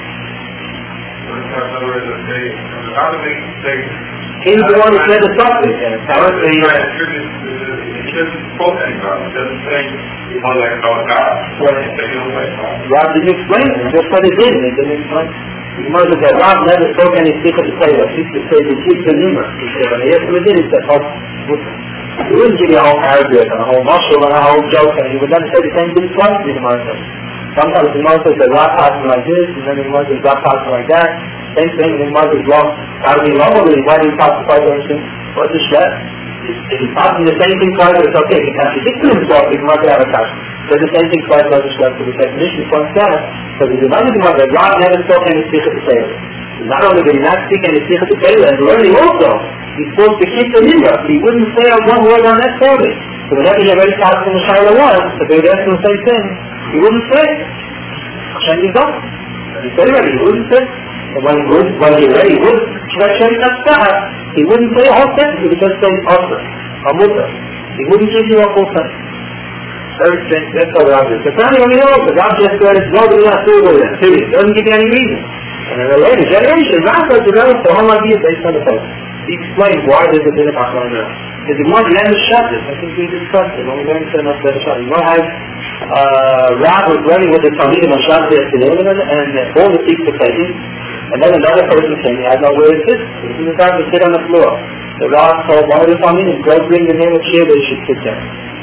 He's the one who said the topic. Apparently, Rob didn't explain it. That's what he did. He didn't explain it. The mother said, Rob never spoke any secret to say what. He used to say the chief the Nima. He said, when he asked him, he did, he said, oh, he wouldn't give you a whole paragraph and a whole muscle and a whole joke, and he would then say the same thing twice to the mother. Sometimes the mother says, Rob talking like this, and then the mother says, Rob talking like that. Same thing, and the mother says, well, how do we know really? Why do you talk to five everything? What's the shred? If he's talking the same thing twice, it's okay. If he contradicts himself, he must have a question. So the same thing twice, what's the shred? So the definition points out, because there's another thing that Rob never spoke any secret to say. Not only did he not speak any secret to say, and learning also, he spoke to keep the Nima. He wouldn't say one word on that service. So whenever he already talked to the Shiloh was, if they would ask him the same thing, he wouldn't say it. Hashem is up. He said already, he wouldn't say it. And when he would, when he already would, he wouldn't say a whole sentence, he would just say Osir, Amuta. He wouldn't give you a full sentence. Very strange, that's how Rav is. But finally, when he knows, Rav just said, nobody has to do it, period. Doesn't give you any reason. And in the later generation, Rav has developed the whole idea based on the post. He explained why there's a bit of Hakana now. Because the more the end of Shabbos, I think we discussed it, when we learned so much about Shabbos. You know how uh, Rav was learning with the Talmidim on Shabbos afternoon, and uh, all the seats were taken. And then another person came, he had no where to sit. He was trying to sit on the floor. The Rav told one of the Talmidim, go bring the name of chair that he should sit down.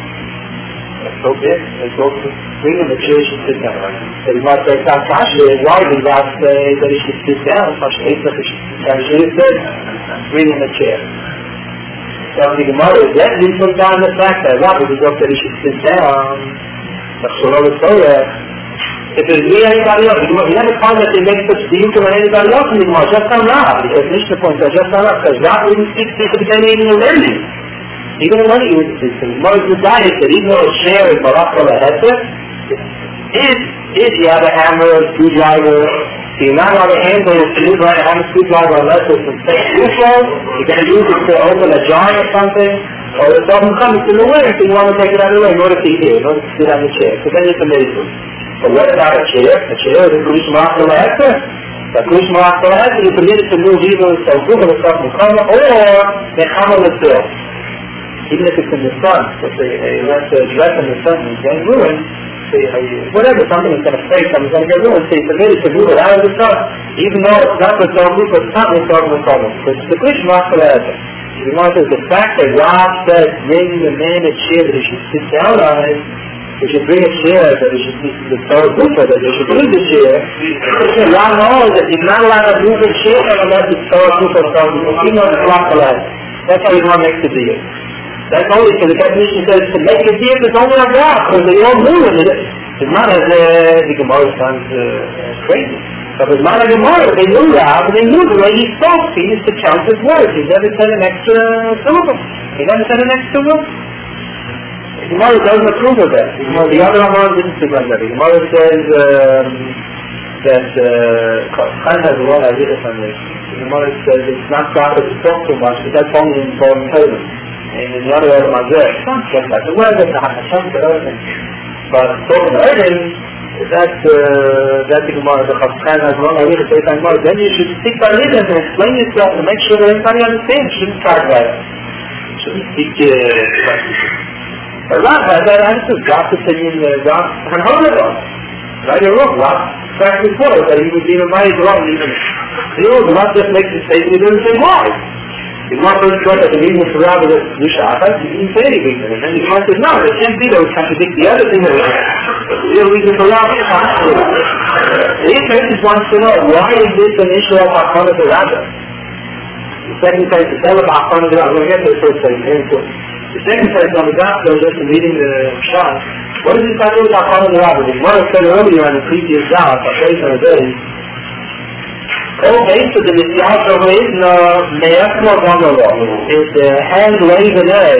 That's so big. They go bring him the chair he should sit down. So he might say, why did Rav say that he should sit down? He should have said, bring him a chair. So the Gemara is that he took down the fact that Rav was up that he should sit down. That's what I was saying. If it's me or anybody else, you never find that they make such deal to anybody else anymore, just on Rav, because Mishnah points out just on Rav, because Rav wouldn't speak to the became even a learning. Even a learning, he wouldn't speak to him. Moses decided that even though a share is Barak or a Hesed, if, if you have a hammer or a screwdriver, so you're not allowed to handle a screwdriver, have a screwdriver unless it's some fake screwdriver, you're going to use it to open a jar or something, or if something comes in the way, so you want to take it out of the way in order to eat it, in order to sit on the chair, so then it's amazing. But what about a chair? A chair is a Kush Ma'ach L'Hekter. The Kush Ma'ach L'Hekter is permitted to move either so Gugel or Saf Mukama or Mechama L'Tzil. Even if it's in the sun, if they left the dress in the sun and it's getting ruined, whatever, something is going to break, something's going to get ruined, so you're permitted to move it out of the sun, even though it's not the Saf Mukama, it's not the Saf Mukama. Because the Kush Ma'ach L'Hekter. The Gemara says the fact that Rav said bring the man a chair that he should sit down on it, we should bring a chair that he should be the third group that he should bring the chair. Rav knows that he's not allowed to move the chair unless it's third group or third group. He knows it's not allowed. That's how you want to make the deal. That's only, so the definition says to make a deal is only a God, because they all knew it. It's not as uh, the Gemara sounds uh, crazy. But it's not a Gemara, they knew Rav, and they knew the way he spoke. He used to count his words. He never said an extra syllable. He never said an extra word. The Gemara doesn't approve of that. The, Gemara, the other Gemara didn't speak like that. The Gemara says um, that Chaim uh, has a lot of ideas on this. The Gemara says it's not proper to talk too much, but that's only in foreign Torah. And in the other Torah, it's not just like the word, it's not Hashem to everything. But talking Erden, that's uh, that's the Gemara, the Chaim has a lot of ideas, then you should speak by reason and explain yourself and make sure that everybody understands. You shouldn't talk about it. You shouldn't speak uh, but Rav has that answer, God's opinion, God can hold it on. Right or wrong, Rav practiced before that he would be invited wrong even. You know, Rav just makes a statement, he doesn't say why. If Rav first thought that the reason for Rav was Yushacha, he didn't say any reason. And then the Rav says, no, it can't be that would contradict the other thing that was the real reason for Rav is possible. The Israelis wants to know, why is this an issue of Hakana to Rav? The second place to tell about Hakana to Rav, we're going to get to the first place, very important. The second place on the gospel, just in reading the Shah, what does this have to do with Hakana to Rav? The Gemara said earlier on the previous Shah, Pashay on the day, all based on the Misyah is no Me'efno Gamaro. It's the hand waving egg.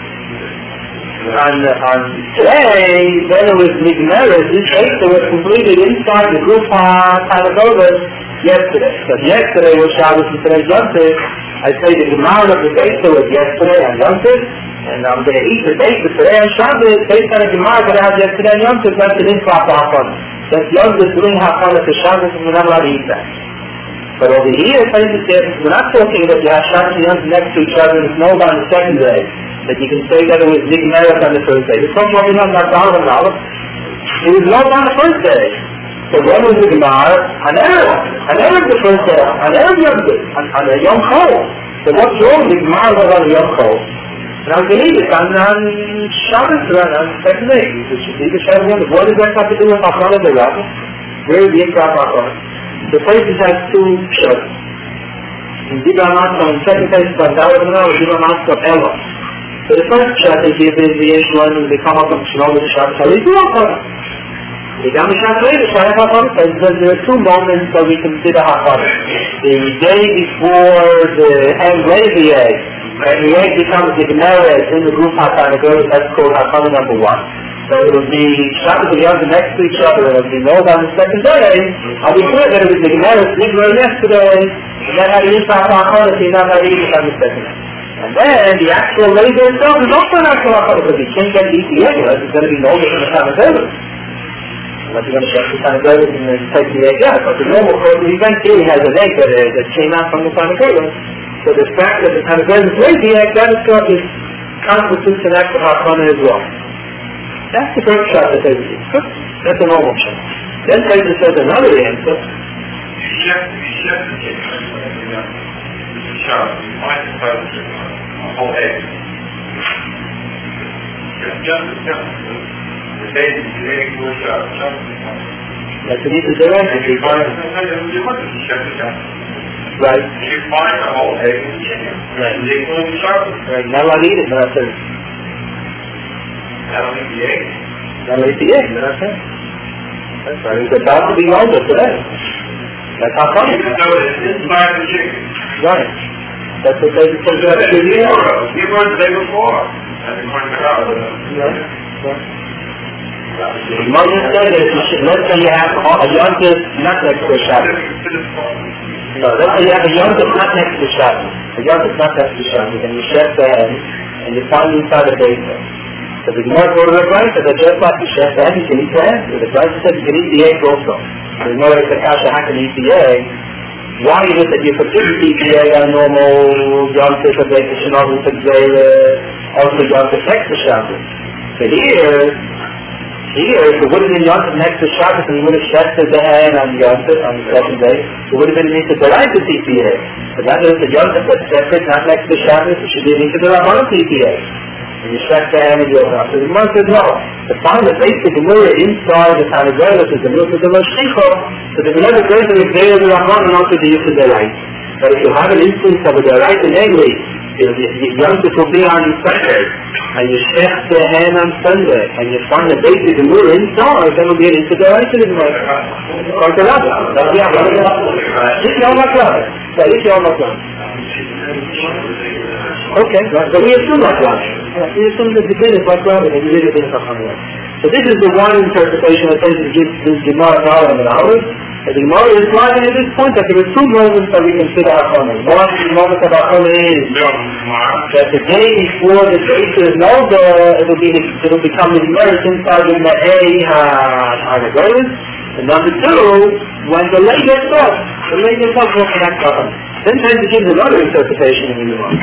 On, on today, when it was Migmeres, this Easter was completed inside the group Panagogas yesterday. So yesterday was Shabbos and today's Yom Tov. I say the Gemara of the Easter was yesterday on Yom Tov, and I'm going to eat the Easter today on Shabbos based on the Gemara that I had yesterday on Yom Tov. That's an improper Hakana. That's Yom Tov doing Hakana to Shabbos and we're not allowed to eat that. But over here, we're not talking that you have Shabbos and Yom Tov next to each other and it's no on the second day. That you can say that it was Nigmeres on the first day. The first one was not Dalva and Aleph. It was not on the first day. So when was the Gemara? On Erev. On Erev the first day. On Erev Yom Tov. On a Yom Chol. So what's wrong? The Gemara was on the Yom Chol. And I was going to eat it on, on Shabbos, on the second day. It should be the Shabbos Yom Tov. What does that have to do with Hakana de Rav? Where is the improper Hakana? The place has two shots. In Dibra Matzah, in the second place, it's on Dalva and Aleph, Dibra Matzah of Elo. So the first shot they give is the Yeshua and they come up and Shalom with the Shabbat. So they do Hakana. They come to Shabbat later, Shabbat Hakana. Because there are two moments that we consider Hakana. The day before the hand lays the egg, and the egg becomes the Gemara in the group Hakana, that's called Hakana number one. So it will be Shabbat and Yom next to each other, and it will be known on the second day. I'll be clear that it was the Gemara Nigmeres yesterday, and then how do you start Hakana, so you're not going to eat it on the second day. And then the actual laser itself is also an actual Hakana, because you can't get the E T A, right? It's going to be no different than the time of David. Unless you're going to get the time of David and then take the egg out. But the normal code, the event theory has an egg that, uh, that came out from the time of David. So the fact that the time of David laid the egg, that itself is constitutes an act of Hakana as well. That's the first shot that they receive. That's a normal shot. Then Taisa says another answer. Chef, chef, Sure, I suppose a whole egg. Just, just, just, the baby, the egg was uh, just. That's an easy direction. If you find, you want to check it out. Right. If you find a whole egg in the chicken, right. The egg will be sharp. Right. Now I'll eat it, but I said. That'll eat the egg. That'll eat the egg, but I said. That's right. It's about to be older today. That's how funny. So it's inside the chicken. Right. That's what they said. That's the day before. The day before. That's according to God. Right. The Moses said that you should, let's say you have a Yom Tov not next to a Shabbat. No, let's say you have a Yom Tov not next to a Shabbat. A Yom Tov not next to a Shabbat. And you chef the hen, and you find inside a basement. So the Gemara told the Christ that just like you chef the hen, you can eat the hen. So the Christ said you can eat the egg also. The Gemara said, Kasha, how can you eat the egg? Why is it that you forbid to eat the egg on normal Yom Tov of Beit Hashanah and also Yom Tov next to Shabbat? But here, here, if it would have been Yom Tov next to Shabbat and you would have shefted the hen on Yom Tov on the second day, it would have been an Issa D'Oraita to eat the egg. But that is the Yom Tov that's separate, not next to Shabbat, it should be an Issa D'Oraita to eat the egg. And you sheft the hen and you open up. So the Gemara says no. To find the basic Gemara inside the Tanagayla is the Gemara of the Shchicho, so the Gemara goes to the Gemara of the Rahman and also the Issa D'Oraita. But if you have an instance of a D'Oraita, namely, Yom Tov will be on Sunday, and you shech the hand on Sunday, and you find the basic and we're inside, then we'll get into the right to the right. Or the other. That's the other. This is Yom Tov. That is Yom Tov. Okay, so we assume like that. We assume that the din is like that, and you did it in the Chachamim. So this is the one interpretation that says it gives this Gemara power and hours. And the Gemara is driving at this point that there are two moments that we consider Hachamim. One is the moment of Hachamim that the day before the Keisha is over, it will be it will become the immersed inside in the A Hagagolis. And number two, when the lay gets up, the lay gets up will connect Hachamim. Then times it gives another interpretation in the Gemara.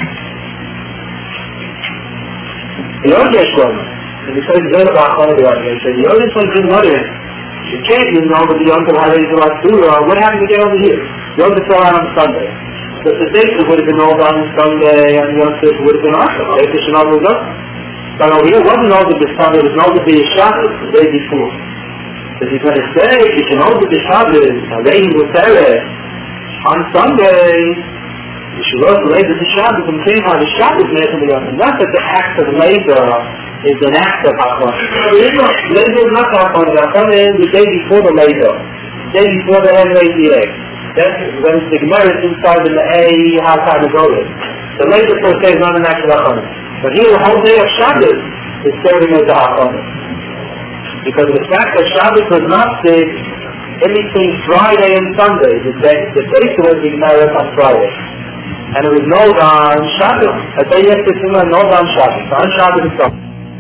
The Yogesh one, and he says that about Hachamim, he says the Yogesh one is another. The changes over the Yom Tov Harays what happened to get over here? Yom Tov fell out on Sunday. But the day would have been over on Sunday and Yom Tov would have been awesome. The day Shabbat was up. But over here wasn't over the Sunday, it was over the Shabbat the day before. If you're going to say, you can over the Shabbat, Harays will tell it, on Sunday, you should also labor the Shabbat and say how the Shabbat is made from the Yom Tov. Not that the act of labor is an act of Hachamim. Labor is not Hachamim. Hachamim is the day before the labor. The day before the hen lays the egg. That's when the Gemara is inside in the A, how time to go in. The labor per se is not an act of Hachamim. But here the whole day of Shabbos is serving as the Hachamim. Because the fact that Shabbos was not sick, anything Friday and Sunday, the day the day was being married on Friday. And it was no on Shabbos. I say yes to Tumah, no on Shabbos. On Shabbos itself.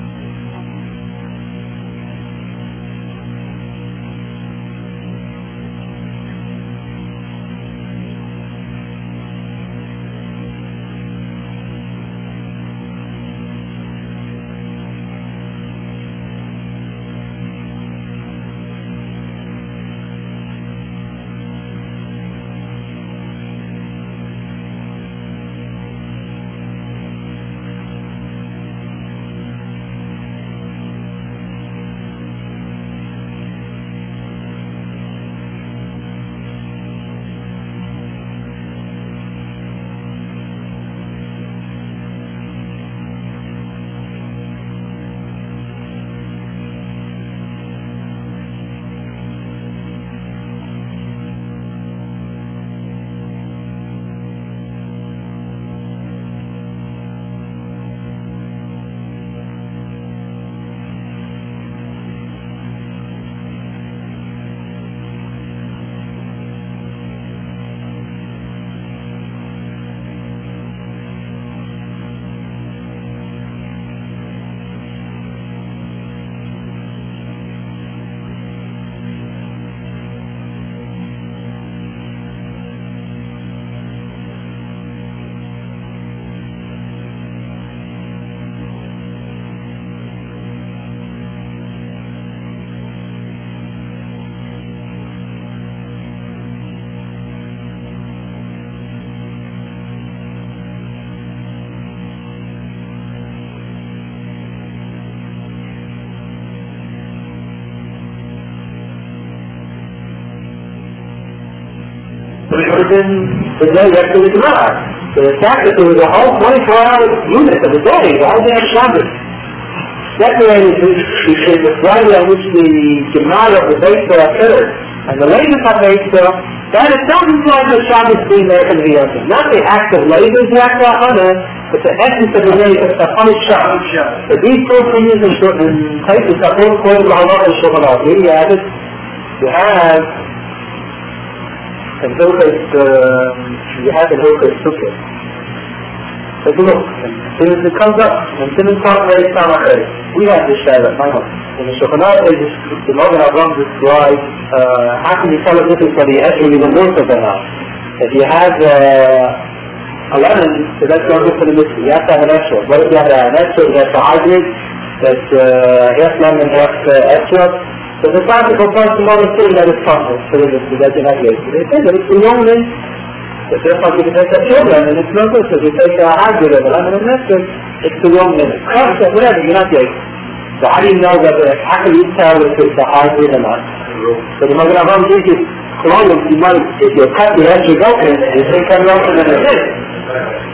So it would have been the day after the Gemara. So the fact that there was a whole twenty-four hour unit of the day, the whole day of Shabbos, separated between the Friday on which the Gemara of the Beisah occurred and the latest of Beisah, that itself implies that Shabbos being there from the other. Not the act of labor is the act of honor, but the essence of the day is the Chonish Shabbos. So these two opinions in places are both quoted by Allah and Shulchan Aruch. Here you have it. You have in Hilchos, uh, you have in Hilchos Sukkot. Take a look. As soon as it comes up, and as soon as it comes up, it's not okay. We have this Shabbat, my own. In the Shulchan Aruch, the Magen Avraham describes uh, how can you tell a difference for the Esher even more so than now. If you have uh, eleven, so that's not good for the Mitzvah. You have to have an Esher. What if you have an Esher that's a hybrid, that's uh, half lamb and half uh, Esher? So the practical person model is saying that it's possible for the Mitzvah that you have here. They say that it's the only, but just like if you take a children and it's not good, so if you take a hybrid of a lamb and an Esher, it's the wrong limit. Whatever, you're not yet. So how do you know that, how can you tell if it's a hybrid or not? So the Magen Avraham gives you clothes, you might, if you cut the edge of open, you think I'm open than it is.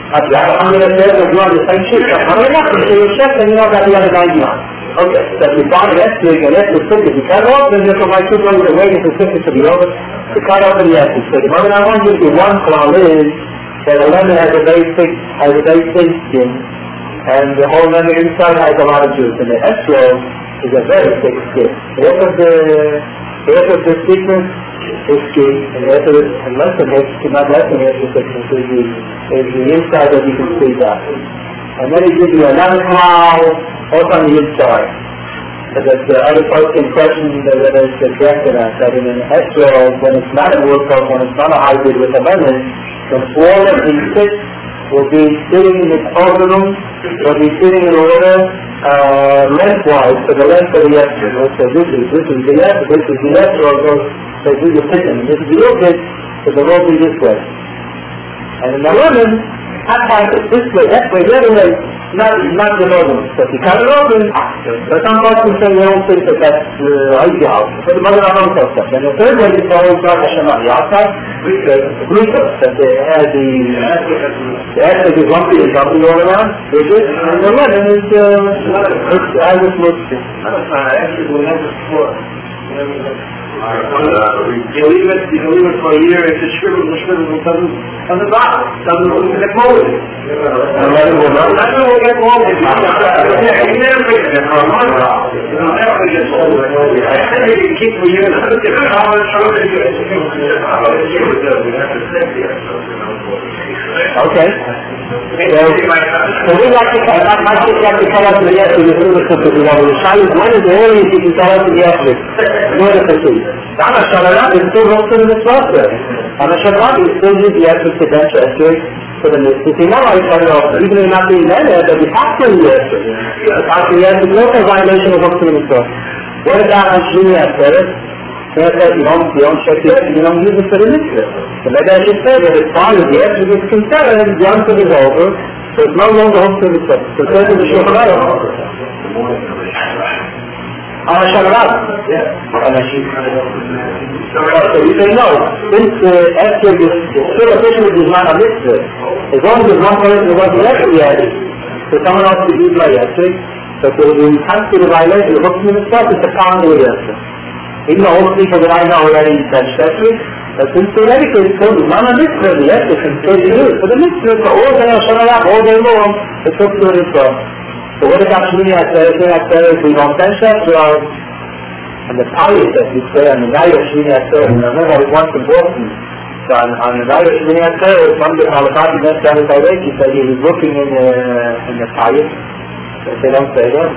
After you have a hundred of shares, you want the same shit. So how many enough? So you're checked and you don't got the other ninety-nine. Okay, so if you bought an S-Rig and S-Rig took it, you cut it off, then you provide two brothers are waiting for fifty to be over to cut off the S-Rig. So the moment I want you to do one clause is that a lemon has a very thick, has a very thin skin, and the whole lemon inside has a lot of juice, and the S-Rig is a very thick skin. The rest of the, the rest of the thickness is skin, and the rest of it, and less than it, not less than it, is the, is the inside that you can squeeze out. And then he gives you another clause, also on the inside. So that the other folks in question that is directed at that in an S-Rig, when it's not a wood pulp, when it's not a hybrid with a lemon, the floor that we sit will be sitting in its organum, will be sitting in order uh, lengthwise to the length of the S-Rig. So this is this is the S, this is the S-Rig, so do the pitching. This is the little bit, so the roll be this way. And in the lemon, I find it this way, that way, the other way, not, not the northern. So if you cut it open, but some folks say they don't think that that's uh, ideal. So the mother of our stuff. And the third way is always not Hashem on the outside, the glucose, that they had the, the acid is lumpy and bumpy all around, is it? And the lemon is, uh, it's, I was most, acid will never explore. You leave it, you leave it for a year, it's a shrivel, the shrivel will come on the bottom, doesn't get molded. And then it will not, that will get molded. Yeah, you never get it for a month. It'll never get molded. I think you can keep for a year. Okay. So, so we like to cut, I think like to cut out the yes to the fruit because we want to decide when is the earliest you can cut out the yes to the fruit. I'm not sure that it's still going through this process. I'm not sure that we still use the S to bench S for the necessity. Now I tell you, even if not being there, that we have to use S. The fact that yes is no violation of what's in the process. What about on junior S? So that you don't, you don't check the S, you don't use it for the mitzvah. So maybe I should say that as far as the S is concerned, the answer is over, so it's no longer home to the mitzvah. So it's going to the Shulchan Aruch. On a Shabbat. Yeah. On a Shabbat. So you say no, since the S is still officially is not a mitzvah, as long as there's one person who wasn't actually yet, so someone else could use my S, so if it was constituted violation, the hooks in the mitzvah, it's a common with S. Even though all the people that I know already bench Tetris, but since the American is told not a mitzvah, the Esther can still do it. For the mitzvah, for all day on Shabbat, all day long, it's up to it itself. So what about Shmini Atzeres? Shmini Atzeres, we don't bench Tetris, and the pious that we say on the night of Shmini Atzeres, and I remember I was once in Boston, so on, on the night of Shmini Atzeres, one day Halakati Ben Shabbat Ayrek, he said he was looking in the, in the pious, so they don't say that.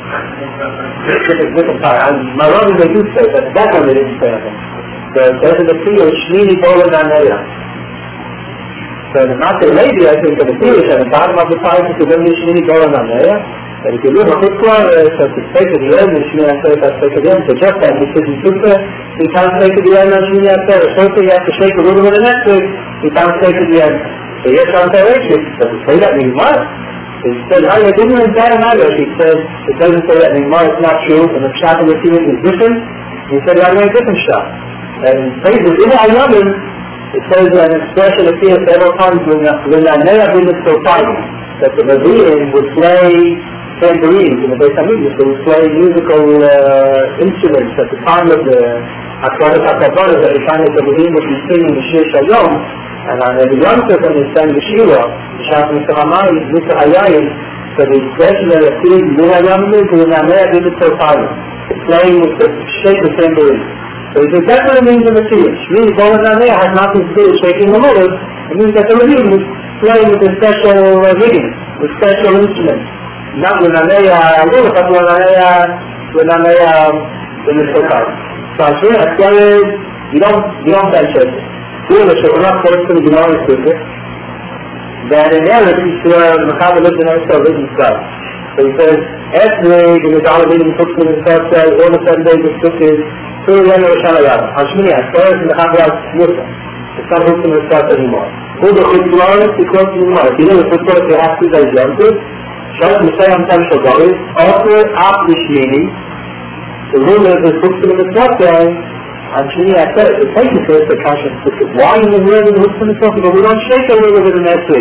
My brother they do say, but that one they didn't say anything. So there's a feel of Shmini Bolan Aneya. So not the lady, I think, but the feel at the bottom of the pipe is the Shmini Bolan Aneya. But if you look at this one, so to say to the end, the Shmini Atzeres, I say to the end, so just that, because in Sukkah, you can't say to the end of Shmini Atzeres. So you have to shake a little bit of next week, you can't say to the end. So yes, I'm saying, so to say that means what? It says, I didn't read that in Irish. He says, it doesn't say that anymore, it's not true, and the shot in the field is different. He said, I made a different shot. And phrases in Ayamin, it says an expression appears several times when the Nea business so fighting, that the Brazilian would play tambourines in the Beis Hamikdash, they would play musical uh, instruments at the time of the Hakadosh HaKavodah, at the time of the Brazilian would be singing the Shir Shalom. And on the youngster when they sang the Shira, the Shaf Mister Hamay, Mister Hayayim, so the expression that appears in the Hayayim is the Nameh did it so far. It's playing with the shake the tambourine. So it definitely means in the field. Shmini Bolan Nameh has nothing to do with shaking the motor. It means that the Ravim is playing with a special uh, rigging, with special instruments. Not with Nameh, a little, but with Nameh, with Nameh, in the Sokar. So I'm sure that's why you don't, you don't bench it. Here the Shulchan Aruch to the Gemara Sukkah, that in Eretz Yisrael, the Mechaber lived in Eretz Yisrael, lived himself. So he says, Esrei, in the Dollar Meeting, Fuchs in the South Side, all the seven days of Sukkah, Surah Yom Rosh Hashanah, Hashmini Atzeres, and the Mechaber Sukkah. It's not Fuchs in the South anymore. Who the Chutzlaris, the Chutzlaris, the Gemara. If you know the Chutzlaris, they have two days Yom Tov, Shal Mishayam Tam Shogaris, Offer after Shmini, the rule is the Fuchs in the South Side, and Shmini Atzeres, the take it first, the conscience, why in the world is the Hooks in the South, but we don't shake a little bit in that week.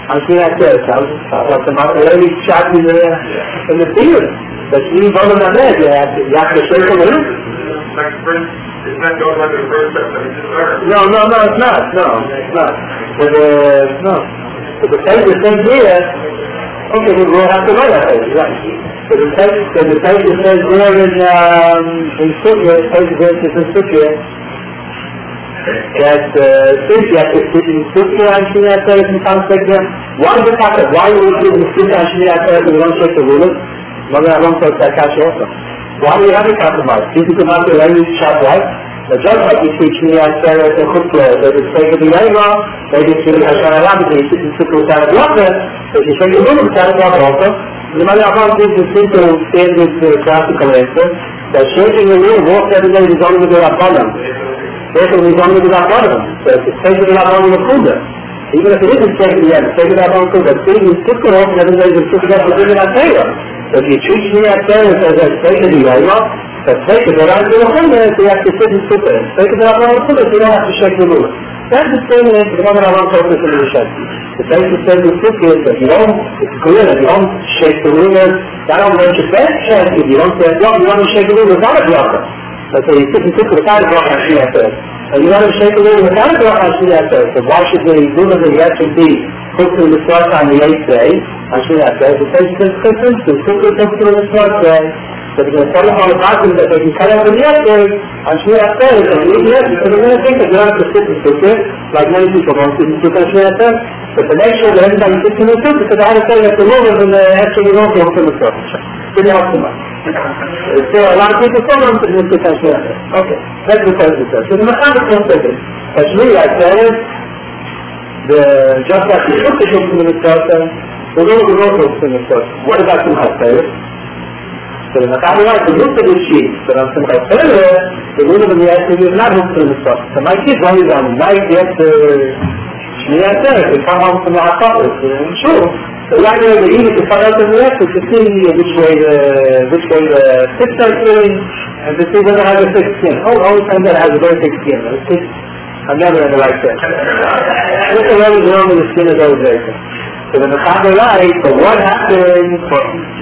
I see that there. So I was like the Macaroni shot in the in the theater. But you vote on that, you have to you have to shake a little. It's not going like the first step that we just learned. No, no, no, it's not. No, it's not. But uh, no. But the paper says here. Okay, we will have to write that paper, right? So the paper, so the paper says there in um in Sukya, paper says in Sukya. That since you have to sit in Sukya and Shmini Atzeres in conflict them, why does it happen? Why would we do in Sukya and Shmini Atzeres and we don't check the rulers? Maybe I don't take that cash also. Why do we have a compromise? People come out there and use shop right? The judge like you see Shmini Atzeres and Chutzpah, they just take the Yema, they just give it a Hashanah Rabbi, they sit in Sukya without a blocker, they just take the rulers without a blocker also. The money I found is the simple standard classical answer, that shaking the rule, walk every day is only with the Rabbanim. Therefore, we don't need to have one of them. So if it's taken it out on the Kuda, even if it isn't taken yet, it's taken out on the Kuda, it's taken it took it off and everybody just took it up and bring it out there. So if you treat me out there and says it's taken the Yoma, so take it out on the Kuda, so you have to sit and sit there. Take it out on the Kuda, so you don't have to shake the ruler. That's the same answer, the moment I want to focus on the Rishati. The basic says the Sukha is that you don't, it's clear that you don't shake the ruler, that don't make your best chance if you don't say, no, you want to shake the ruler without a blocker. So you sit and sit with the kind of block on Shmini Atzeres. And you want to shake a little bit out of the Shmini Atzeres. So why should the ruler that you have to be cooked in the start on the eighth day on Shmini Atzeres? The same thing is the Sukha cooked in the start day. So they're going to tell them on the bottom that they can cut out the Atzeres on Shmini Atzeres and leave the Atzeres. So they're going to think that you don't have to sit in Sukha, like many people don't sit in Sukha on Shmini Atzeres. But to make sure that everybody sits in the Sukha, because I had to say that the rulers and the Atzeres are going to go in the Sukha. Didn't help too much. So a lot of people still don't sit in the Sukha on Shmini Atzeres. Okay, that's the first thing. So the Mechanik don't take it. But Shmini Atzeres, the just like the Sukha cooked in the Sukha, the ruler will go cooked in the Sukha. What about the Atzeres? So the Mechanik writes, the look at the sheet, but on some Atzeres, the ruler of the Atzeres is not hooked in the Sukha. So my kids always on the night after Shmini Atzeres, they come home from the Hakkapas, and sure. So right now they eat it to find out the reactor to see which way the which way the tips are feeling and to see whether it has a thick skin. Oh, always find that it has a very thick skin. Thick, I'm never in the right fit. Look at what's wrong with the skin is always very thick. So then the Chacham writes, so what happens for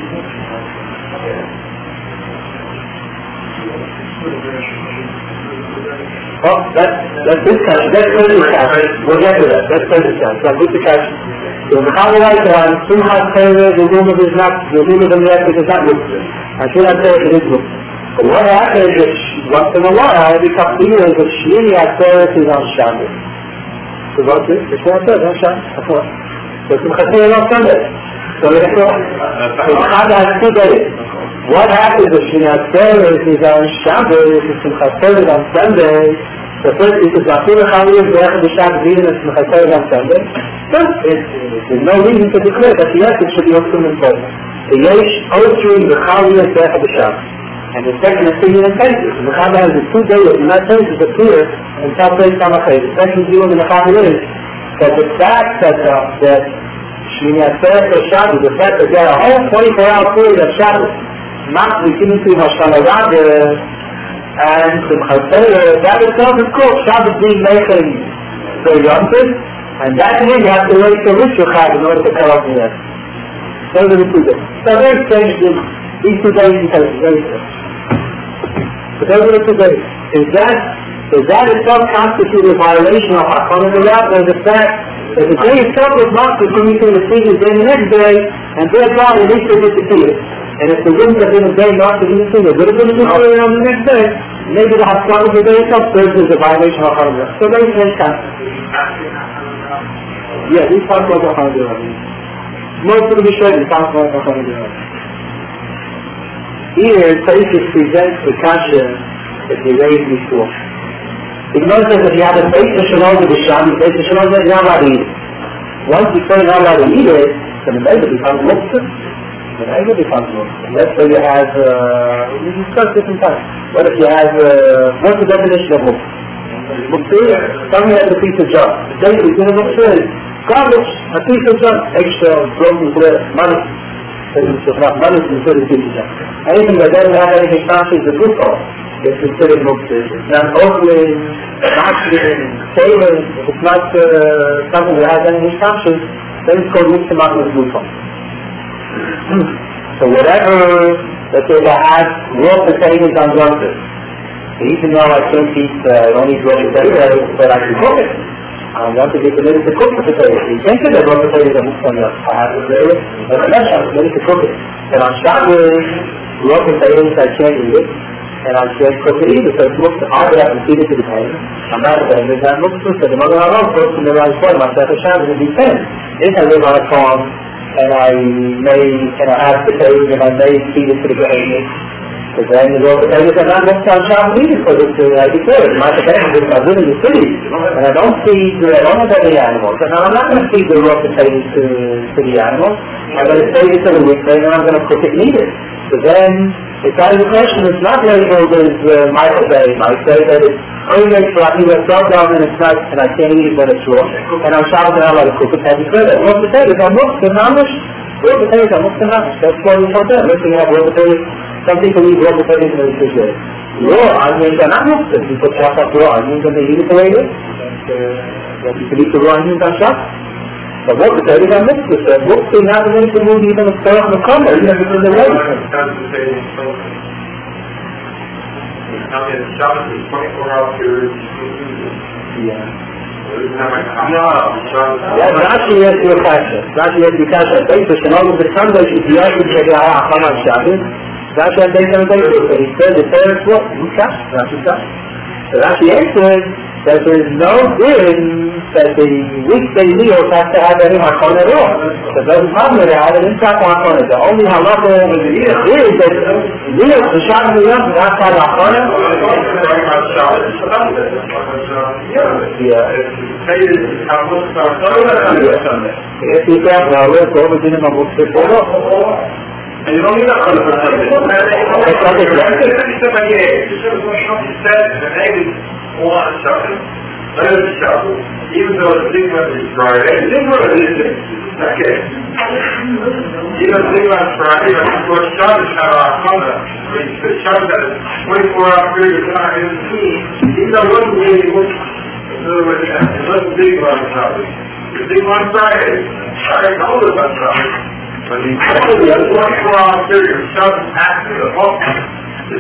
Oh, that's, that's this kind, that's this kind. We'll get to that, that's this kind. So this kind. So the Chacham writes on Simchat Torah, the room is not, the room of the Miyakit is not looked at. I should not say it is looked at. But what happens is, once in a while, it becomes clear that Shmini Atzeres is on Shabbos. So what's this? It's not there, on Shabbos. So Simchat Torah is on Sunday. So therefore, the Chacham has two days. What happens if Shmini Atzeres is on Shabbos, if Simchat Torah is on Sunday? The first is that Zafir Chaliyah is the Shabbos even if Simchat Torah is on Sunday. There's no reason to declare that the Yesod should be Oksum in Torah. The Yesh Osrim the Chaliyah is the Shabbos. And the second opinion in Pesach. The Chacham has the two days of not Pesach appear in Tafrei Samachay. The second view of the Chacham is that the fact that uh, that Shmini Atzeres or Shabbos, the fact that there are a whole twenty-four hour period of Shabbos, not beginning to Hashanah Rabbi and Simchat Torah, that itself is called Shabbos being making the Yontif, and that means you have to wait for Rishon Chag in order to cut off the Yontif. Those are the two days. So very strange, these two days in Pesach, very strange. But those are the two days. Is that, does that itself constitute a violation of Hakon and the Rabbi, or the fact that the day itself was not between the previous day and the next day, and therefore at least they disappeared. And if there wouldn't have been a day not to be seen, there would have been a day on the next day, maybe the Hakon of the day itself serves as a violation of Hakon and the Rabbi. So very strange concept. Yeah, these talk about Hakon and the Rabbi. Most of the Rishonim talk about Hakon and the Rabbi. Here, Pesach presents the kasha that we raised before. It knows that if you have a Pesach Shalom with the Shami, Pesach Shalom is not allowed to eat it. Once you say not allowed to eat it, then the Pesach becomes Muktzah. The Pesach becomes Muktzah. Let's say you have, uh, we discussed different times. What if you have, uh, what's the definition of Muktzah? Muktzah, something like a piece of junk. The Pesach is in a Muktzah. Garbage, a piece of junk, extra, broken bread, money. It's not money to consider pieces of anything that doesn't have anything conscious of good for is considered Muktzah. It's not opening, not sailing. If it's not uh, something that has anything conscious, Then it's called Muktamak Mizlufa. So whatever, let's say I had raw potatoes on breakfast, even though I can't eat, uh, I don't eat raw potatoes, but I can cook it. I want to get permitted to cook the potatoes. You can't say that raw potatoes are Muktamak. I have to do it, but I'm permitted to cook it. And on Shabbos, raw potatoes, I can't eat it. And I can't cook it either, so it's looked I would have to feed it to the pain. I'm not a pain, I'm looking for the mother I love, first and then I form myself a Shabbos and be ten. If I live on a farm and I may, and I have potatoes and I may feed it to the pain, because then the raw potatoes are not looked on Shabbos either, because it's, uh, like you said, my potatoes is I live in the city, and I don't feed, I don't have any animals, and I'm not going to feed the raw potatoes to, to the animals. I'm going to save it to the weekday and I'm going to cook it and eat it. So then, it's out of the question, it's not labeled as uh, Michael Bay. I say that it's only made for either twelve dollars and it's nice and I can't eat it when it's raw. And I'm Shabbos and I'm allowed to cook it as you said. Raw potatoes are muktzah and hamish. Raw potatoes are muktzah and hamish. That's why we told them. Listen, you have raw potatoes. Some people eat raw potatoes in the refrigerator. Raw onions are not muktzah. You put half up raw onions and they eat it the way it is. That you can eat the raw onions on Shabbos. But what potatoes are muktzah? So muktzah is not going to move even a star on the color, even if it's in the way. I mean, Shabbos is twenty-four hour period. Yeah. No. Yeah, Rashi has your question. Rashi has your question. Basis, and all of the Sunday should be out with the Aham on Shabbos. Rashi has based on the basis. And he said the third what? Mukash. Rashi said. So Rashi answered that there is no din that the weekday meals have to have any hakon at all. So there's a problem with that, and it's not hakon. The only halacha is that meals, the Shabbos meals, do not have hakon. Yeah. If you can't know it, go over to the Mabuk before. And you don't need that kind of person. That's not the correct. One Shabbos, another Shabbos, even though the big one is Friday, the big one is okay. Even the big one is Friday, but before Shabbos have our Hana, the Shabbos has a twenty-four hour period of time in between, even though it wasn't really work. In other words, it wasn't big one on Shabbos. The big one Friday, Friday told us on Shabbos. But the twenty-four hour period of Shabbos after the whole it's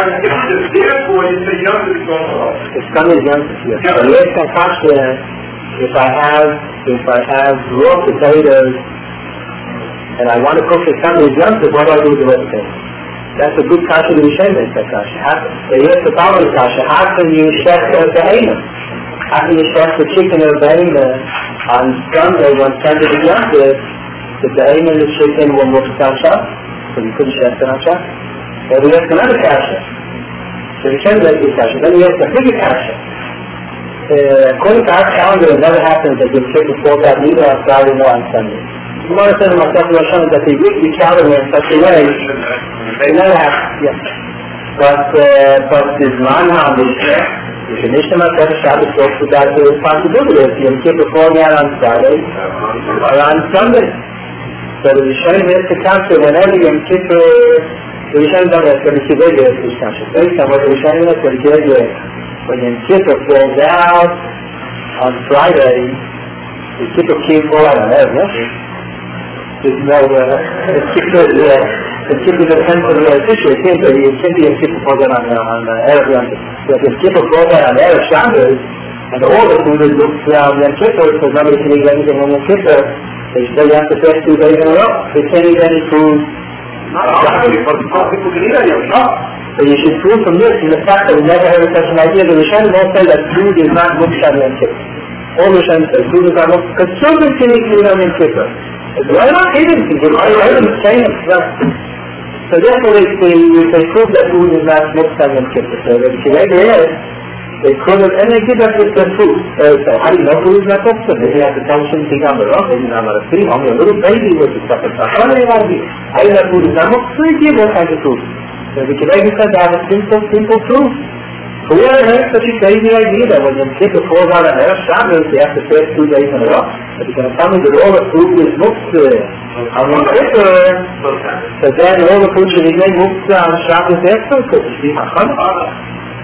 coming young. If I have, if I have raw potatoes and I want to cook the Sunday young, what do I do with the rest of it? That's a good kasha to be shamed in that kasha. Here's the following kasha. How can you chef the behema? How can you chef the chicken or behema on Sunday when Sunday is young? The behema and the chicken will move to Shabbos, so you couldn't chef it on Shabbos. So we ask another kasha. So we can't make this kasha. Then we ask a bigger kasha. Uh, according to our calendar, it never happens that you take the four out either on Friday or on Sunday. You want to say to myself and Hashem that they weekly calendar in such a way, it never happens. Yes. But, uh, but this manham is there. You can issue myself a Shabbos talks without the responsibility. If you keep it falling out on Friday or on Sunday. So the Rishonim has to counsel whenever Yom Kippur. The Rishonim don't have to be regular to this counsel. Based on what the Rishonim has to be regular. When Yom Kippur falls out on Friday, the Kippur can't fall out on Erev, no? There's no, uh, the Kippur, uh, the Kippur depends on the issue. It can't be, it can't be Yom Kippur falls out on, uh, on uh, Erev Yom Kippur. So if Yom Kippur falls out on Erev Shabbos, and all the food is looked around Yom Kippur, because nobody can eat anything on Yom Kippur, they still have to fast two days in a row. They can't eat any food. Not obviously, but people can eat any of it. So you should prove from this, from the fact that we never heard such an idea, the Rishonim won't say that food is not Muktzah Yom Kippur. All the Rishonim say food is not Muktzah, because children can eat food on Yom Kippur. Why not eating people? I heard them saying it. So therefore they, they, they prove that food is not Muktzah Yom Kippur. So the Kirega is, they could have, and they give us with the food. So, so how do you know food is not Muktzah? Maybe you have to tell something on the rock, maybe not on a tree, only a little baby with the stuff and stuff. How do you want to be? How do you know food is not Muktzah? You give all kinds of food. So the Kirega said to have a simple, simple proof. So we haven't heard such a crazy idea that when Yom Kippur falls out on Erev Shabbos, you have to fast two days in a row. But you're going to tell me that all the food is Muktzah on Yom Kippur, so then all the food should be made Muktzah on Shabbos after, because you see Hacham.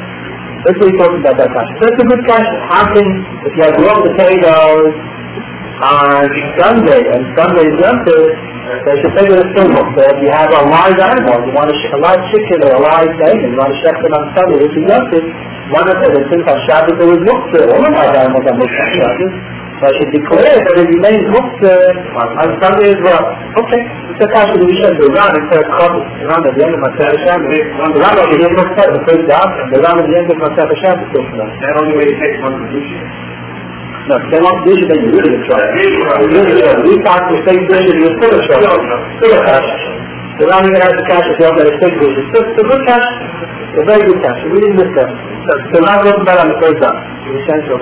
That's what we're talking about that question. So that's a good question. How can, if you have raw potatoes, on Sunday, and Sunday is empty, they should take it as simple. So if you have a live animal, you want to sh- a live chicken or a live bacon, you want to shecht it on Sunday, if you empty, one of them, since on Shabbos there was muktzah, all of our animals are muktzah on Shabbos, so I should declare that it remains muktzah on Sunday as well. Okay, it's a question we should do around instead of couple, around at the end of my Masech Shabbos, around at the end of my the first job, and around at the end of my Masech Shabbos. That only way to take one position. No, they want to do that you really try. We talk to the same vision, you're still a trouble. Still a cash. They're not even have the cash if you have that same vision. It's a good cash. It's a very good cash. We didn't miss that. So they're not looking bad on the first time. It's essential.